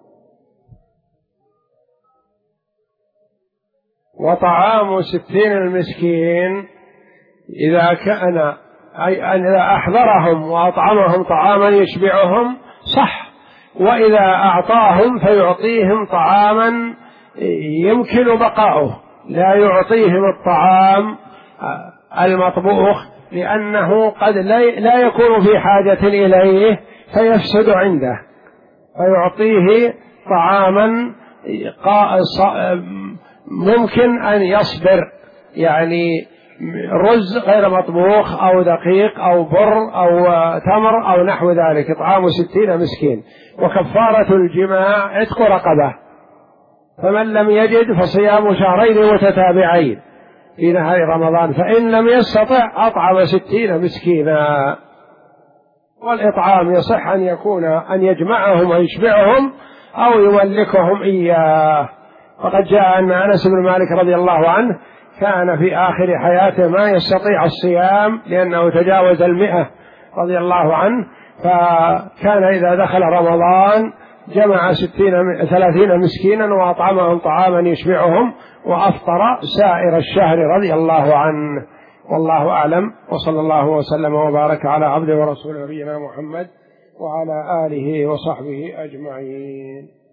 وطعام 60 المسكين إذا كان إذا أحضرهم وأطعمهم طعاما يشبعهم صح، وإذا أعطاهم فيعطيهم طعاما يمكن بقاؤه، لا يعطيهم الطعام المطبوخ لأنه قد لا يكون في حاجة إليه فيفسد عنده، فيعطيه طعاما ممكن أن يصبر، يعني رز غير مطبوخ أو دقيق أو بر أو تمر أو نحو ذلك، إطعام 60 مسكين. وكفارة الجماع عتق رقبة، فمن لم يجد فصيام شهرين متتابعين في نهار رمضان، فإن لم يستطع أطعم 60 مسكينا. والإطعام يصح أن يكون أن يجمعهم ويشبعهم أو يملكهم إياه. فقد جاء أن أنس بن مالك رضي الله عنه كان في آخر حياته ما يستطيع الصيام لأنه تجاوز 100 رضي الله عنه، فكان إذا دخل رمضان جمع 30 مسكينا وأطعمهم طعاما يشبعهم وأفطر سائر الشهر رضي الله عنه. والله أعلم، وصلى الله وسلم وبارك على عبده ورسوله نبينا محمد وعلى آله وصحبه أجمعين.